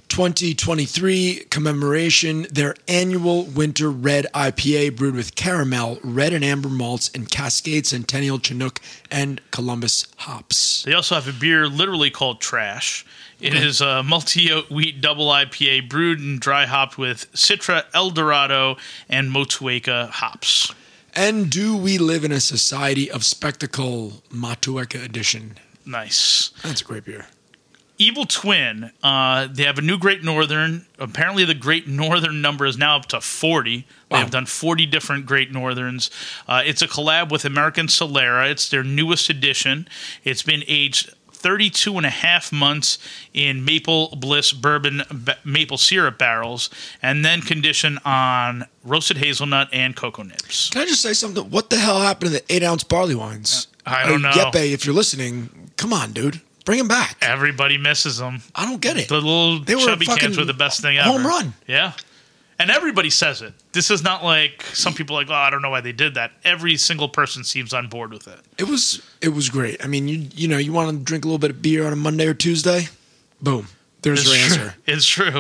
Speaker 2: 2023 commemoration, their annual winter red IPA brewed with caramel, red and amber malts, and Cascade Centennial Chinook and Columbus hops.
Speaker 4: They also have a beer literally called Trash. It is a multi-oat wheat double IPA brewed and dry hopped with Citra, Eldorado, and Motueka hops.
Speaker 2: And Do We Live in a Society of Spectacle, Motueka edition.
Speaker 4: Nice.
Speaker 2: That's a great beer.
Speaker 4: Evil Twin, they have a new Great Northern. Apparently the Great Northern number is now up to 40. They have done 40 different Great Northerns. It's a collab with American Solera. It's their newest edition. It's been aged 32 and a half months in Maple Bliss bourbon maple syrup barrels, and then conditioned on roasted hazelnut and cocoa nibs.
Speaker 2: Can I just say something? What the hell happened to the 8-ounce barley wines?
Speaker 4: I don't know.
Speaker 2: Yeppe, if you're listening, come on, dude. Bring them back.
Speaker 4: Everybody misses them.
Speaker 2: I don't get it.
Speaker 4: The little
Speaker 2: they were
Speaker 4: chubby
Speaker 2: a
Speaker 4: cans were the best thing ever.
Speaker 2: Home run.
Speaker 4: Yeah. And everybody says it. This is not like some people are like, oh, I don't know why they did that. Every single person seems on board with it.
Speaker 2: It was great. I mean, you want to drink a little bit of beer on a Monday or Tuesday? Boom. There's your answer.
Speaker 4: It's true.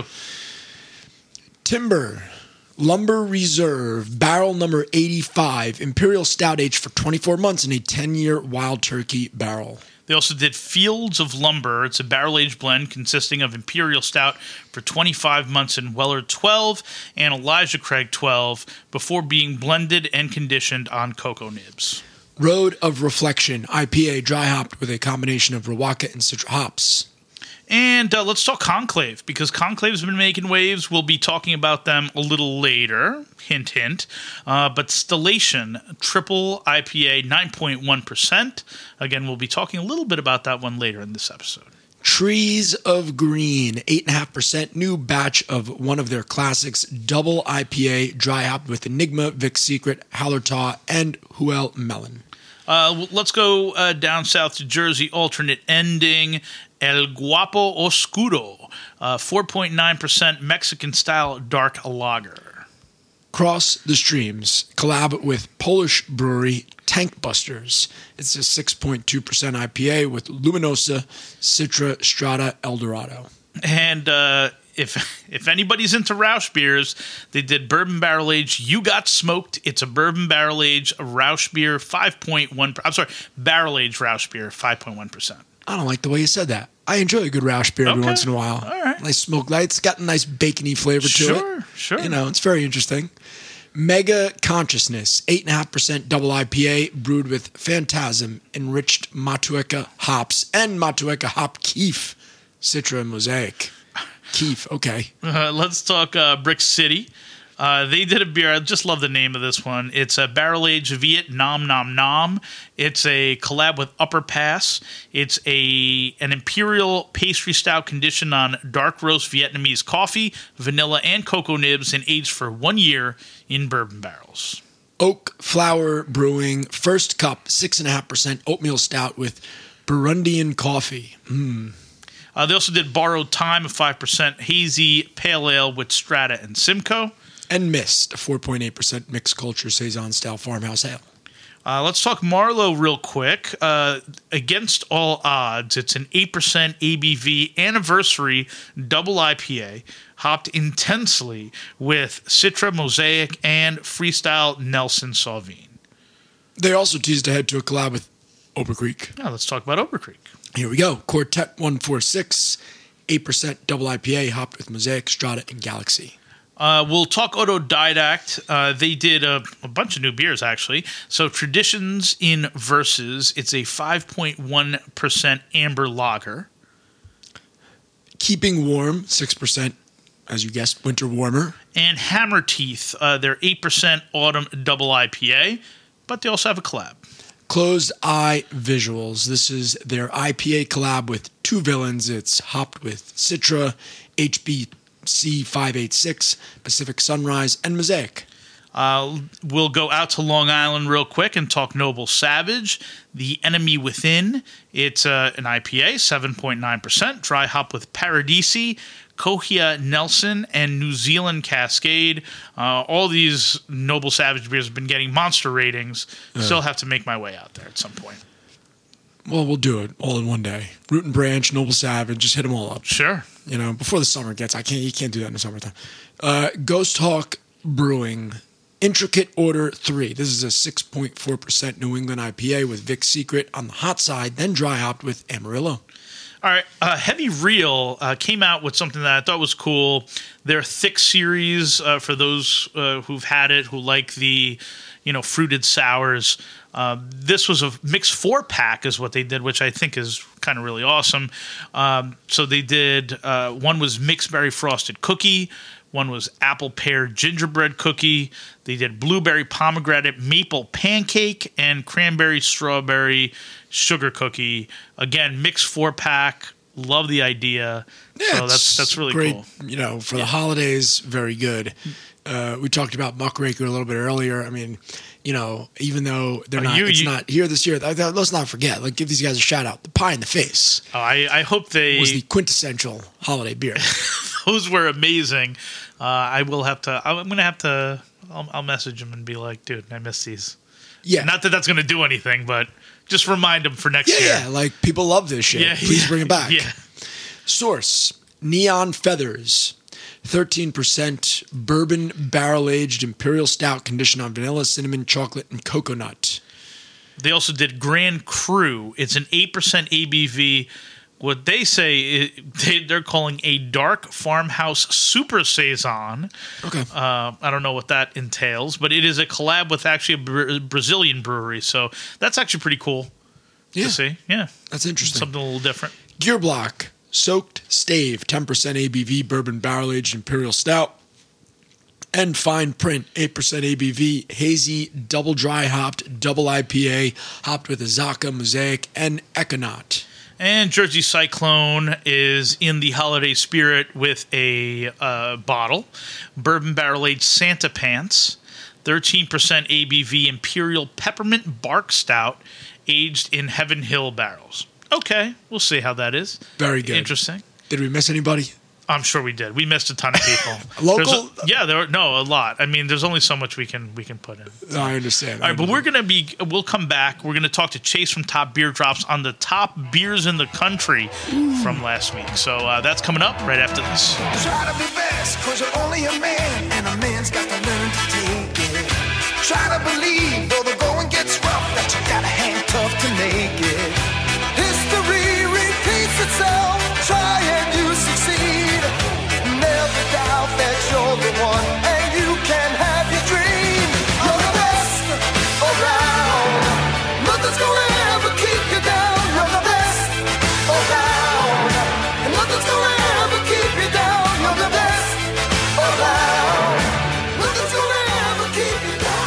Speaker 2: Timber, Lumber Reserve, barrel number 85, Imperial Stout aged for 24 months in a 10-year Wild Turkey barrel.
Speaker 4: They also did Fields of Lumber. It's a barrel-aged blend consisting of Imperial Stout for 25 months in Weller 12 and Elijah Craig 12 before being blended and conditioned on cocoa nibs.
Speaker 2: Road of Reflection, IPA, dry hopped with a combination of Rawaka and Citra hops.
Speaker 4: And let's talk Conclave, because Conclave's been making waves. We'll be talking about them a little later. Hint, hint. But Stellation, triple IPA, 9.1%. Again, we'll be talking a little bit about that one later in this episode.
Speaker 2: Trees of Green, 8.5%, new batch of one of their classics, double IPA, dry hopped with Enigma, Vic Secret, Hallertau, and Huel Melon.
Speaker 4: Let's go down south to Jersey, alternate ending. El Guapo Oscuro, 4.9% Mexican-style dark lager.
Speaker 2: Cross the Streams, collab with Polish brewery Tank Busters. It's a 6.2% IPA with Luminosa, Citra, Strata, Eldorado.
Speaker 4: And if anybody's into Rausch beers, they did Bourbon Barrel Age. You Got Smoked. It's a Bourbon Barrel Age Rausch beer, 5.1. I'm sorry, Barrel Age Rausch beer, 5.1%.
Speaker 2: I don't like the way you said that. I enjoy a good Rausch beer every once in a while.
Speaker 4: All right.
Speaker 2: Nice smoke light. It's got a nice bacony flavor to it.
Speaker 4: Sure.
Speaker 2: It's very interesting. Mega Consciousness, 8.5% double IPA brewed with Phantasm, enriched Matueka hops, and Matueka hop Keef, Citra, and Mosaic. Keef, okay.
Speaker 4: Let's talk Brick City. They did a beer. I just love the name of this one. It's a barrel-aged Viet Nam Nam Nam. It's a collab with Upper Pass. It's an imperial pastry stout conditioned on dark roast Vietnamese coffee, vanilla, and cocoa nibs, and aged for 1 year in bourbon barrels.
Speaker 2: Oak Flower Brewing, first cup, 6.5% oatmeal stout with Burundian coffee.
Speaker 4: They also did Borrowed Time, a 5% hazy pale ale with Strata and Simcoe.
Speaker 2: And Mist, a 4.8% mixed culture Saison-style farmhouse ale.
Speaker 4: Let's talk Marlowe real quick. Against All Odds, it's an 8% ABV anniversary double IPA, hopped intensely with Citra, Mosaic, and Freestyle Nelson Sauvin.
Speaker 2: They also teased ahead to a collab with Ober Creek.
Speaker 4: Now let's talk about Ober Creek.
Speaker 2: Here we go. Quartet 146, 8% double IPA, hopped with Mosaic, Strata, and Galaxy.
Speaker 4: We'll talk Autodidact. They did a bunch of new beers, actually. So Traditions in Verses. It's a 5.1% amber lager.
Speaker 2: Keeping Warm, 6%, as you guessed, winter warmer.
Speaker 4: And Hammer Teeth. They're 8% autumn double IPA, but they also have a collab.
Speaker 2: Closed Eye Visuals. This is their IPA collab with two villains. It's hopped with Citra, HBC 586, Pacific Sunrise, and Mosaic.
Speaker 4: We'll go out to Long Island real quick and talk Noble Savage. The Enemy Within. It's an IPA, 7.9%, dry hop with Paradisi, Cohia Nelson, and New Zealand Cascade. All these Noble Savage beers have been getting monster ratings. Still have to make my way out there at some point.
Speaker 2: Well, we'll do it all in one day. Root and Branch, Noble Savage, just hit them all up.
Speaker 4: Sure.
Speaker 2: Before the summer gets, you can't do that in the summertime. Ghost Hawk Brewing, Intricate Order 3. This is a 6.4% New England IPA with Vic Secret on the hot side, then dry hopped with Amarillo.
Speaker 4: All right, Heavy Reel came out with something that I thought was cool. Their Thick series, for those who've had it, who like the, fruited sours. This was a mixed 4-pack is what they did, which I think is kind of really awesome. So they did, one was Mixed Berry Frosted Cookie. One was Apple Pear Gingerbread Cookie. They did Blueberry Pomegranate Maple Pancake and Cranberry Strawberry Sugar Cookie. Again, mixed 4-pack. Love the idea.
Speaker 2: Yeah,
Speaker 4: so that's really
Speaker 2: great,
Speaker 4: cool.
Speaker 2: For the holidays, very good. We talked about Muckraker a little bit earlier. I mean, even though they're not here this year, let's not forget. Give these guys a shout out. The Pie in the Face.
Speaker 4: I hope they
Speaker 2: was the quintessential holiday beer.
Speaker 4: Those were amazing. I will have to. I'm going to have to. I'll message him and be like, dude, I miss these.
Speaker 2: Yeah.
Speaker 4: Not that that's going to do anything, but just remind him for next year.
Speaker 2: Yeah, like people love this shit.
Speaker 4: Yeah,
Speaker 2: Please bring it back.
Speaker 4: Yeah.
Speaker 2: Source: Neon Feathers, 13% bourbon barrel-aged imperial stout conditioned on vanilla, cinnamon, chocolate, and coconut.
Speaker 4: They also did Grand Cru. It's an 8% ABV. What they say they're calling a dark farmhouse super saison.
Speaker 2: Okay.
Speaker 4: I don't know what that entails, but it is a collab with actually a Brazilian brewery. So that's actually pretty cool to see. Yeah,
Speaker 2: that's interesting.
Speaker 4: Something a little different.
Speaker 2: Gear Block Soaked Stave, 10% ABV bourbon barrel-aged imperial stout. And Fine Print, 8% ABV, hazy, double dry hopped, double IPA, hopped with Azacca, Mosaic, and Econaut.
Speaker 4: And Jersey Cyclone is in the holiday spirit with a bottle. Bourbon barrel-aged Santa Pants, 13% ABV Imperial Peppermint Bark Stout, aged in Heaven Hill barrels. Okay, we'll see how that is.
Speaker 2: Very good.
Speaker 4: Interesting.
Speaker 2: Did we miss anybody?
Speaker 4: I'm sure we did. We missed a ton of people.
Speaker 2: Local?
Speaker 4: A lot. I mean, there's only so much we can put in.
Speaker 2: No, I understand.
Speaker 4: All right, but we'll come back. We're going to talk to Chase from Top Beer Drops on the top beers in the country from last week. So that's coming up right after this.
Speaker 3: Try to be best, cause you're only a man, and a man's got to learn to take it. Try to believe, though the going gets rough, that you gotta hang tough to make it. History repeats itself, try and you succeed. Never doubt that you're the one, and you can have your dream. You're the best around. Nothing's gonna ever keep you down. You're the best around. And nothing's gonna ever keep you down. You're the best around. Nothing's gonna ever keep you down.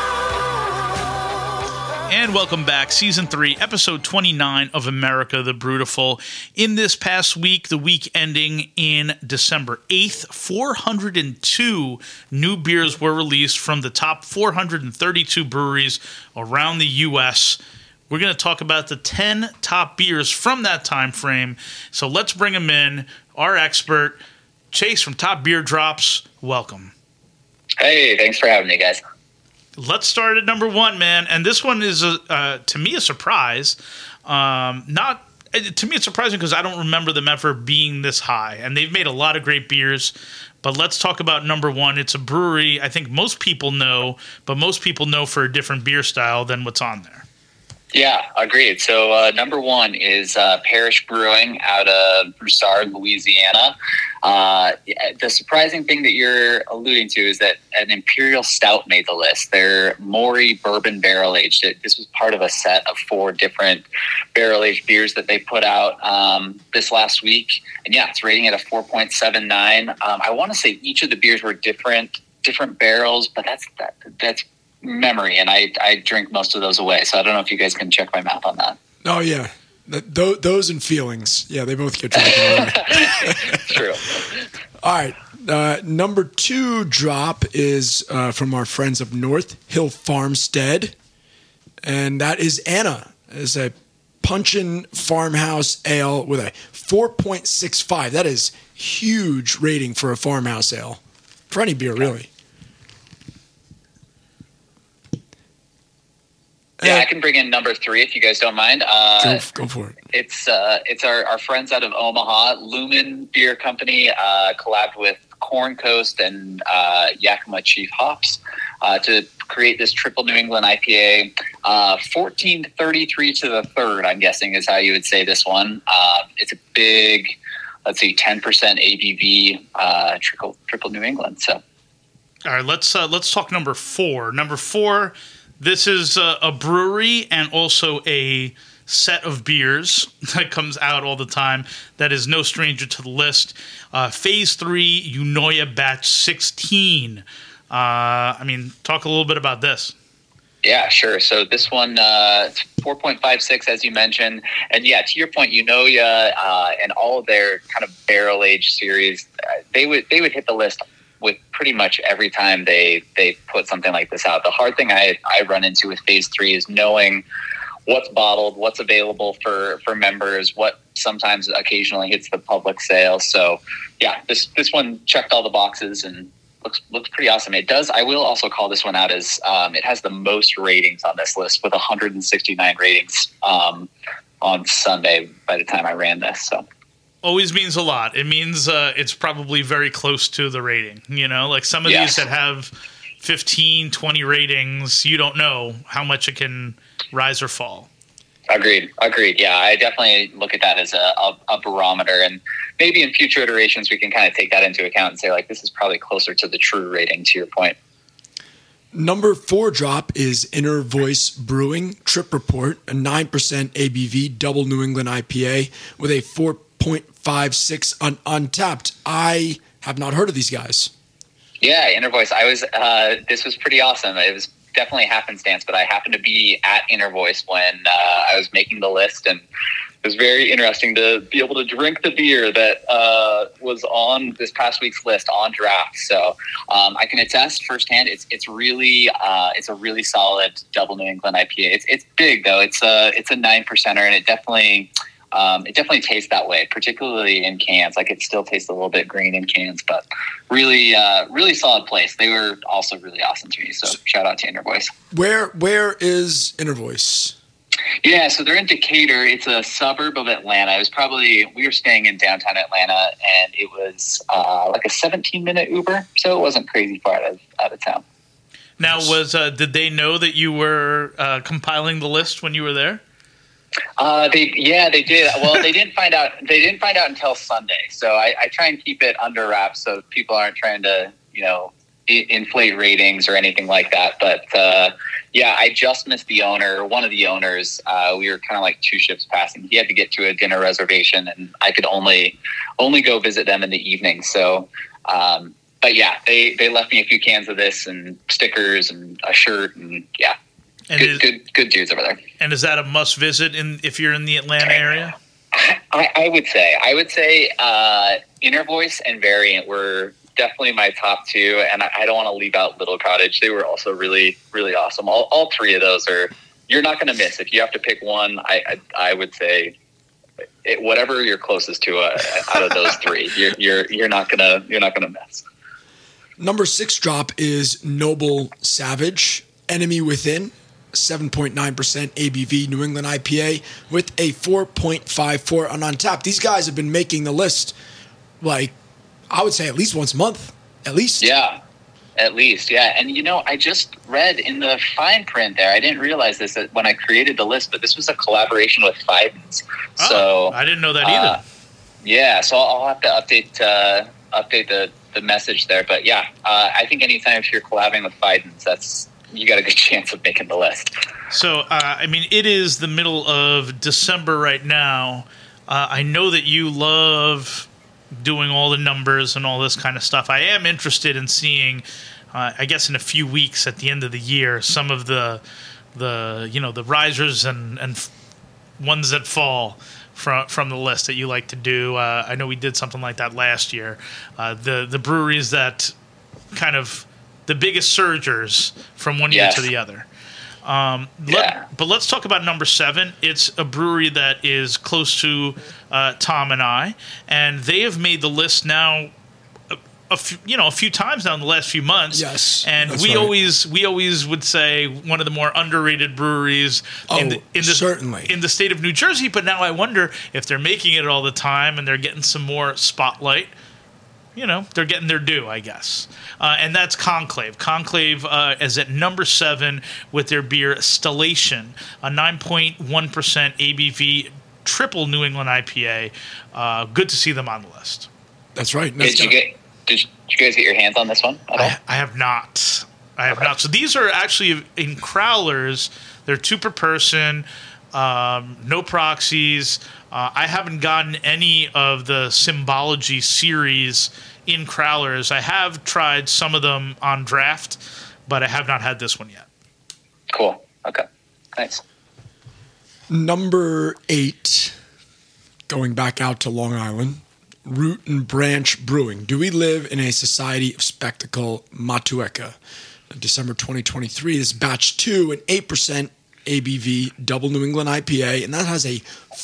Speaker 4: And welcome back, Season 3, Episode 29 of America the Brutiful. In this past week, the week ending in December 8th, 402 new beers were released from the top 432 breweries around the U.S. We're going to talk about the 10 top beers from that time frame. So let's bring them in. Our expert, Chase from Top Beer Drops, welcome.
Speaker 5: Hey, thanks for having me, guys.
Speaker 4: Let's start at number 1, man. And this one is, to me, a surprise. To me, it's surprising because I don't remember them ever being this high. And they've made a lot of great beers. But let's talk about number 1. It's a brewery I think most people know, but most people know for a different beer style than what's on there.
Speaker 5: Yeah, agreed. So number 1 is Parish Brewing out of Broussard, Louisiana. The surprising thing that you're alluding to is that an Imperial Stout made the list. They're Maury Bourbon Barrel Aged. This was part of a set of 4 different barrel aged beers that they put out this last week. And yeah, it's rating at a 4.79. I want to say each of the beers were different barrels, but that's memory, and I drink most of those away, so I don't know if you guys can check my math on that.
Speaker 2: Oh yeah, those and feelings, yeah, they both get drinking away.
Speaker 5: True.
Speaker 2: All right, number 2 drop is from our friends up north, Hill Farmstead, and that is Anna. It's a Punchin Farmhouse Ale with a 4.65. That is huge rating for a farmhouse ale, for any beer, really.
Speaker 5: Yeah, I can bring in number 3 if you guys don't mind.
Speaker 2: Go for it.
Speaker 5: It's our friends out of Omaha, Lumen Beer Company, collabed with Corn Coast and Yakima Chief Hops to create this triple New England IPA. 1433 to the third, I'm guessing, is how you would say this one. It's a big, 10% ABV triple New England. So,
Speaker 4: all right, let's talk number 4. Number 4. This is a brewery and also a set of beers that comes out all the time that is no stranger to the list. Phase 3 Unoya Batch 16. Talk a little bit about this.
Speaker 5: Yeah, sure. So this one, it's 4.56, as you mentioned. And yeah, to your point, Unoya and all of their kind of barrel-aged series, they would hit the list with pretty much every time they put something like this out. The hard thing I run into with Phase 3 is knowing what's bottled, what's available for members, what sometimes occasionally hits the public sale. So yeah, this one checked all the boxes and looks pretty awesome. It does. I will also call this one out as it has the most ratings on this list with 169 ratings on Sunday by the time I ran this. So
Speaker 4: always means a lot. It means it's probably very close to the rating. Like some of these that have 15, 20 ratings, you don't know how much it can rise or fall. Agreed.
Speaker 5: Yeah, I definitely look at that as a barometer, and maybe in future iterations we can kind of take that into account and say, like, this is probably closer to the true rating, to your point.
Speaker 2: Number 4 drop is Inner Voice Brewing Trip Report, a 9% ABV double New England IPA with a 4.56 on Untapped. I have not heard of these guys.
Speaker 5: Yeah, Inner Voice. This was pretty awesome. It was definitely happenstance, but I happened to be at Inner Voice when I was making the list, and it was very interesting to be able to drink the beer that was on this past week's list on draft. So I can attest firsthand, it's really it's a really solid double New England IPA. It's big though. It's a 9%er, and it definitely tastes that way, particularly in cans. Like, it still tastes a little bit green in cans, but really solid place. They were also really awesome to me. So shout out to Inner Voice.
Speaker 2: Where is Inner Voice?
Speaker 5: Yeah, so they're in Decatur. It's a suburb of Atlanta. We were staying in downtown Atlanta, and it was like a 17-minute Uber, so it wasn't crazy far out of town.
Speaker 4: Now, did they know that you were compiling the list when you were there?
Speaker 5: They did. Well, they didn't find out. They didn't find out until Sunday. So I try and keep it under wraps so people aren't trying to, inflate ratings or anything like that. But I just missed the owner, one of the owners. We were kind of like two ships passing. He had to get to a dinner reservation, and I could only go visit them in the evening. So, but yeah, they left me a few cans of this and stickers and a shirt, and yeah. And good dudes over there. And is that a must visit if you're in the Atlanta area? I would say Inner Voice and Variant were definitely my top two, and I don't want to leave out Little Cottage. They were also really, really awesome. All three of those you're not going to miss. If you have to pick one, I would say whatever you're closest to out of those three, you're not gonna miss.
Speaker 2: Number 6 drop is Noble Savage, Enemy Within. 7.9% ABV New England IPA with a 4.54 on Untapped. These guys have been making the list, like, I would say at least once a month, at least. Yeah, at least, yeah. And, I just read in the fine print there, I didn't realize this when I created the list, but this was a collaboration with Fidens. So
Speaker 4: I didn't know that either.
Speaker 5: Yeah, so I'll have to update the message there. But, yeah, I think anytime if you're collabing with Fidens, you got a good chance of making the list. So, it is the middle of December right now. I know that you love doing all the numbers and all this kind of stuff. I am interested in seeing, I guess in a few weeks at the end of the year, some of the risers and ones that fall from the list that you like to do. I know we did something like that last year. The breweries that kind of the biggest surgers from one year to the other. But let's talk about number 7. It's a brewery that is close to Tom and I, and they have made the list now a few times now in the last few months.
Speaker 2: Yes,
Speaker 5: and
Speaker 2: we
Speaker 5: always would say one of the more underrated breweries in the state of New Jersey. But now I wonder if they're making it all the time and they're getting some more spotlight. They're getting their due, I guess. And that's Conclave. Conclave is at number 7 with their beer Stellation, a 9.1% ABV triple New England IPA. Good to see them on the list.
Speaker 2: That's right.
Speaker 5: Did you guys get your hands on this one at all?
Speaker 4: I have not. So these are actually in crowlers. They're 2 per person. No proxies. I haven't gotten any of the Symbology series in crowlers. I have tried some of them on draft, but I have not had this one yet.
Speaker 5: Cool. Okay. Nice.
Speaker 2: Number 8, going back out to Long Island, Root and Branch Brewing. Do we live in a society of spectacle? Matueka. December 2023 is batch 2, an 8% ABV double New England IPA, and that has a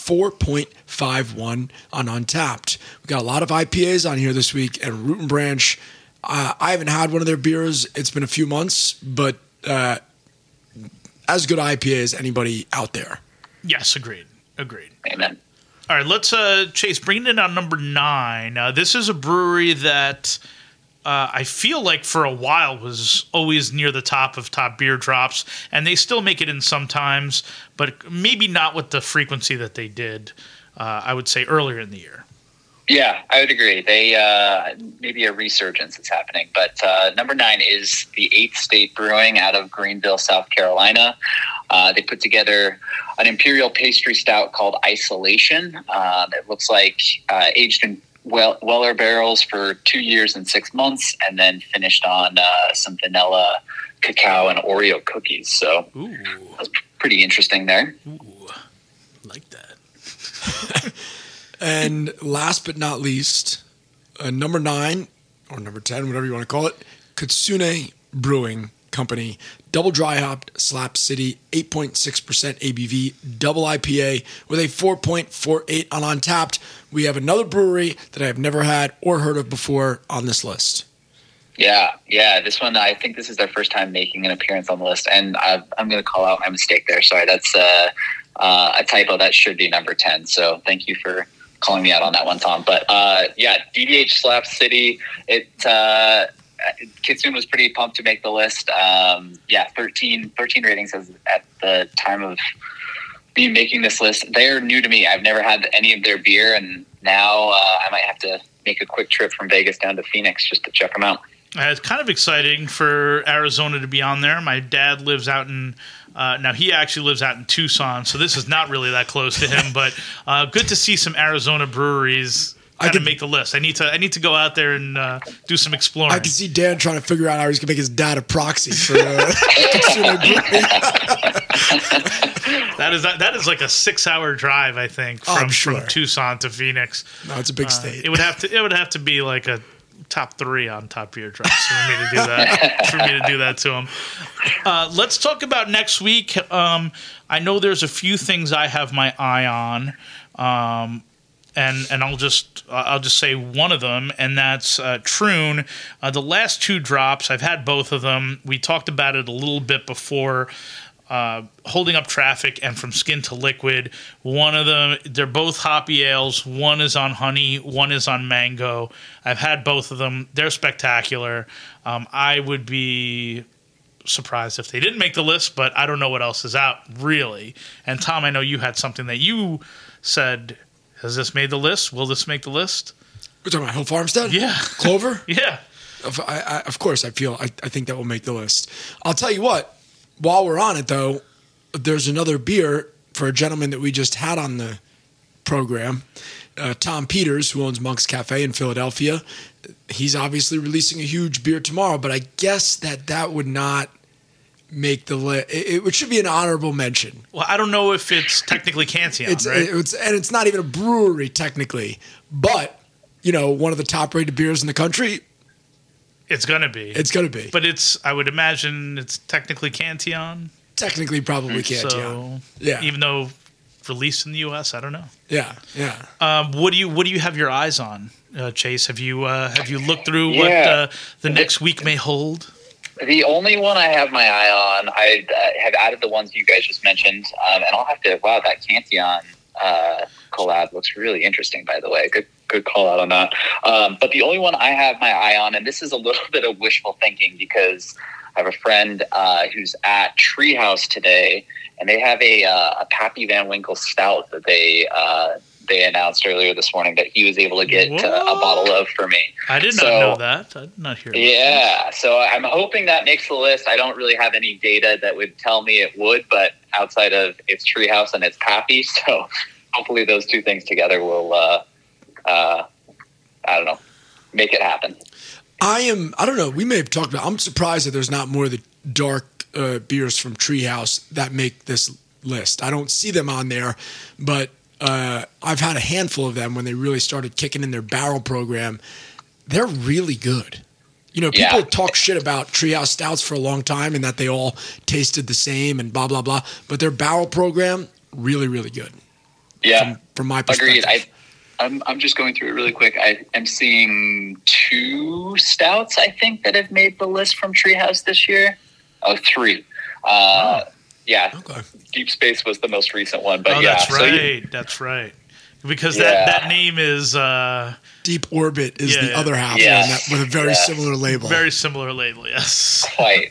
Speaker 2: 4.51 on Untapped. We got a lot of IPAs on here this week, and Root and Branch, I haven't had one of their beers. It's been a few months, but as good IPA as anybody out there.
Speaker 4: Yes, agreed.
Speaker 5: Amen.
Speaker 4: All right, let's Chase, bring it in on number 9. This is a brewery that I feel like for a while was always near the top of top beer drops, and they still make it in sometimes, but maybe not with the frequency that they did, I would say, earlier in the year.
Speaker 5: Yeah, I would agree. They maybe a resurgence is happening. But number 9 is the 8th State Brewing out of Greenville, South Carolina. They put together an imperial pastry stout called Isolation. It looks like aged in Weller barrels for 2 years and 6 months, and then finished on some vanilla, cacao, and Oreo cookies. So that's pretty interesting there.
Speaker 4: Ooh, like that.
Speaker 2: And last but not least, number 9 or number 10, whatever you want to call it, Kitsune Brewing Company, double dry hopped Slap City, 8.6% ABV, double IPA with a 4.48 on Untapped. We have another brewery that I have never had or heard of before on this list.
Speaker 5: Yeah. This one, I think this is their first time making an appearance on the list, and I'm going to call out my mistake there. Sorry, that's a typo. That should be number 10. So thank you for calling me out on that one, Tom. But DDH Slap City. Kitsune was pretty pumped to make the list. 13 ratings at the time of me making this list. They're new to me. I've never had any of their beer, and now I might have to make a quick trip from Vegas down to Phoenix just to check them out.
Speaker 4: It's kind of exciting for Arizona to be on there. My dad lives out in now he actually lives out in Tucson, so this is not really that close to him. But good to see some Arizona breweries kind of make the list. I need to go out there and do some exploring.
Speaker 2: I can see Dan trying to figure out how he's going to make his dad a proxy for Kitsune Brewing.
Speaker 4: That is like a 6-hour drive, I think, from Tucson to Phoenix.
Speaker 2: No, it's a big state.
Speaker 4: It would have to be like a top 3 on top beer drops for me to do that. For me to do that to him. Let's talk about next week. I know there's a few things I have my eye on, and I'll just say one of them, and that's Troon. The last 2 drops, I've had both of them. We talked about it a little bit before. Holding Up Traffic and From Skin to Liquid. One of them, they're both hoppy ales. One is on honey, one is on mango. I've had both of them. They're spectacular. I would be surprised if they didn't make the list, but I don't know what else is out, really. And Tom, I know you had something that you said, has this made the list? Will this make the list?
Speaker 2: We're talking about Hill Farmstead?
Speaker 4: Yeah.
Speaker 2: Clover?
Speaker 4: Yeah.
Speaker 2: Of course, I think that will make the list. I'll tell you what. While we're on it, though, there's another beer for a gentleman that we just had on the program, Tom Peters, who owns Monk's Cafe in Philadelphia. He's obviously releasing a huge beer tomorrow, but I guess that would not make the list. It should be an honorable mention.
Speaker 4: Well, I don't know if it's technically Cantillon, right?
Speaker 2: It's not even a brewery, technically. But, one of the top-rated beers in the country.
Speaker 4: It's going to be. But I would imagine it's technically Cantillon.
Speaker 2: Technically, probably Cantillon.
Speaker 4: So, yeah. Even though released in the U.S., I don't know.
Speaker 2: Yeah.
Speaker 4: What do you have your eyes on, Chase? Have you looked through what the next week may hold?
Speaker 5: The only one I have my eye on, I have added the ones you guys just mentioned, and I'll have to. Wow, that Cantillon collab looks really interesting. By the way, good call out on that. But the only one I have my eye on, and this is a little bit of wishful thinking because I have a friend who's at Treehouse today, and they have a Pappy Van Winkle stout that they announced earlier this morning that he was able to get a bottle of for me.
Speaker 4: I did not know that. I did not hear that.
Speaker 5: Yeah, so I'm hoping that makes the list. I don't really have any data that would tell me it would, but outside of it's Treehouse and it's Pappy, so hopefully those 2 things together will, I don't know, make it happen.
Speaker 2: I don't know, we may have talked about, I'm surprised that there's not more of the dark beers from Treehouse that make this list. I don't see them on there, but I've had a handful of them when they really started kicking in their barrel program. They're really good. You know, people talk shit about Treehouse Stouts for a long time and that they all tasted the same and blah, blah, blah. But their barrel program, really, really good.
Speaker 5: Yeah.
Speaker 2: From my perspective.
Speaker 5: Agreed. I'm just going through it really quick. I am seeing 2 stouts, I think, that have made the list from Treehouse this year. Oh, 3. Yeah.
Speaker 2: Okay.
Speaker 5: Deep Space was the most recent one. But
Speaker 4: that's right. That's right. Because that name is...
Speaker 2: Deep Orbit is the other half with a very similar label.
Speaker 4: Very similar label, yes.
Speaker 5: Quite.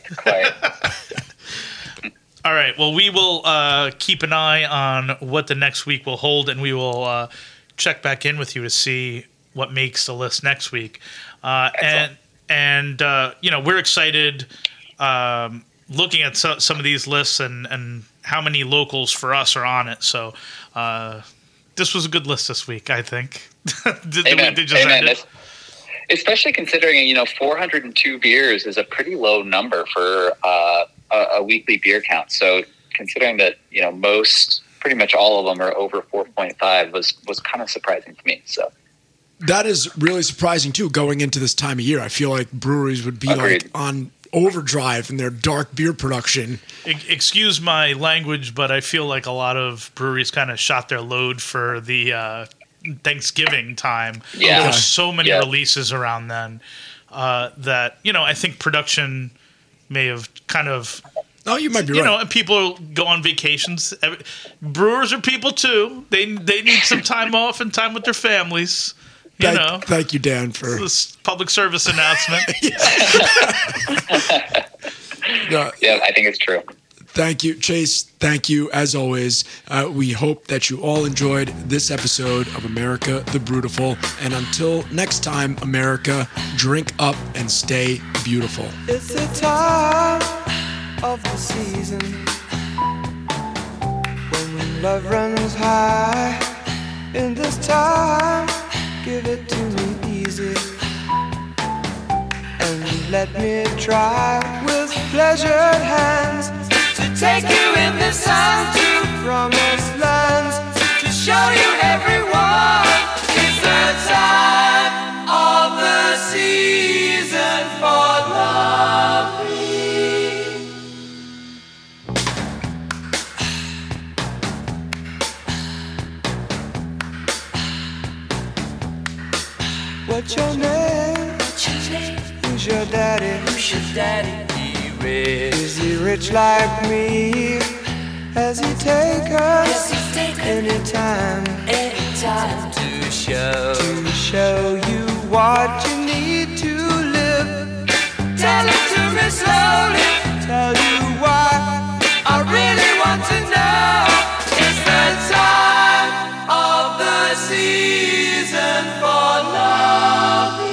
Speaker 4: All right. Well, we will keep an eye on what the next week will hold, and we will check back in with you to see what makes the list next week. And you know, we're excited looking at some of these lists and how many locals for us are on it. So this was a good list this week, I think.
Speaker 5: Amen. Especially considering, you know, 402 beers is a pretty low number for a weekly beer count. So considering that, you know, pretty much all of them are over 4.5 was kind of surprising to me. So
Speaker 2: that is really surprising too, going into this time of year. I feel like breweries would be like on overdrive in their dark beer production.
Speaker 4: Excuse my language, but I feel like a lot of breweries kind of shot their load for the Thanksgiving time.
Speaker 5: Yeah.
Speaker 4: There's so many releases around then that, you know, I think production may have kind of...
Speaker 2: Oh, you might be right.
Speaker 4: You know, and people go on vacations. Brewers are people too. They need some time off and time with their families.
Speaker 2: Thank you, Dan, for
Speaker 4: this public service announcement.
Speaker 5: Yeah, I think it's true.
Speaker 2: Thank you, Chase. Thank you, as always. We hope that you all enjoyed this episode of America the Brutiful. And until next time, America, drink up and stay beautiful.
Speaker 3: It's the time of the season when love runs high. In this time, give it to me easy and let me try with pleasured hands to take you in the sun to promised lands, to show you everyone. It's the time of the season for loving. What's your name? Who's your daddy? Is he rich like me? Has he taken any time to show you what you need to live? Tell it to me slowly. Tell you why I really want to know. It's the time of the season for loving.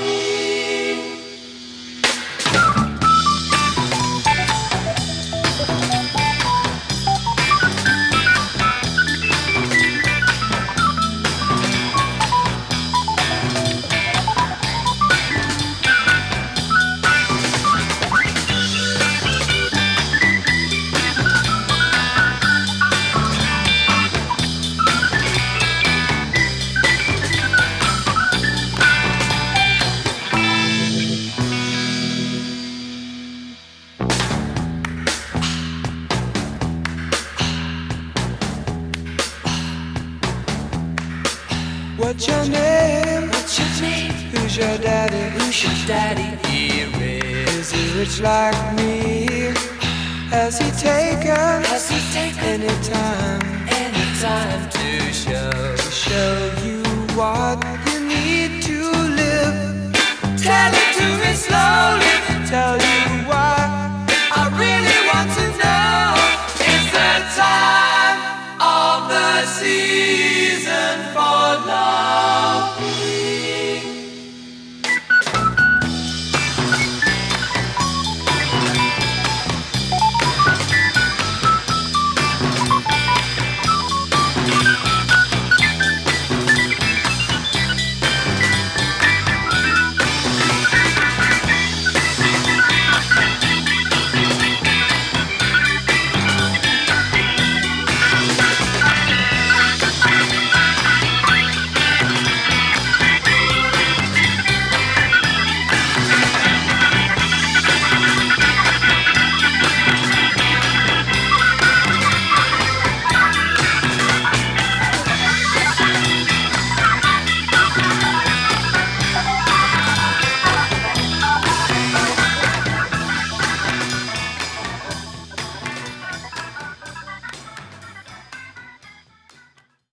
Speaker 3: What's your name? Who's your daddy? Is he rich like me? Has he taken any time to show you what you need to live? Tell it to me slowly. Tell you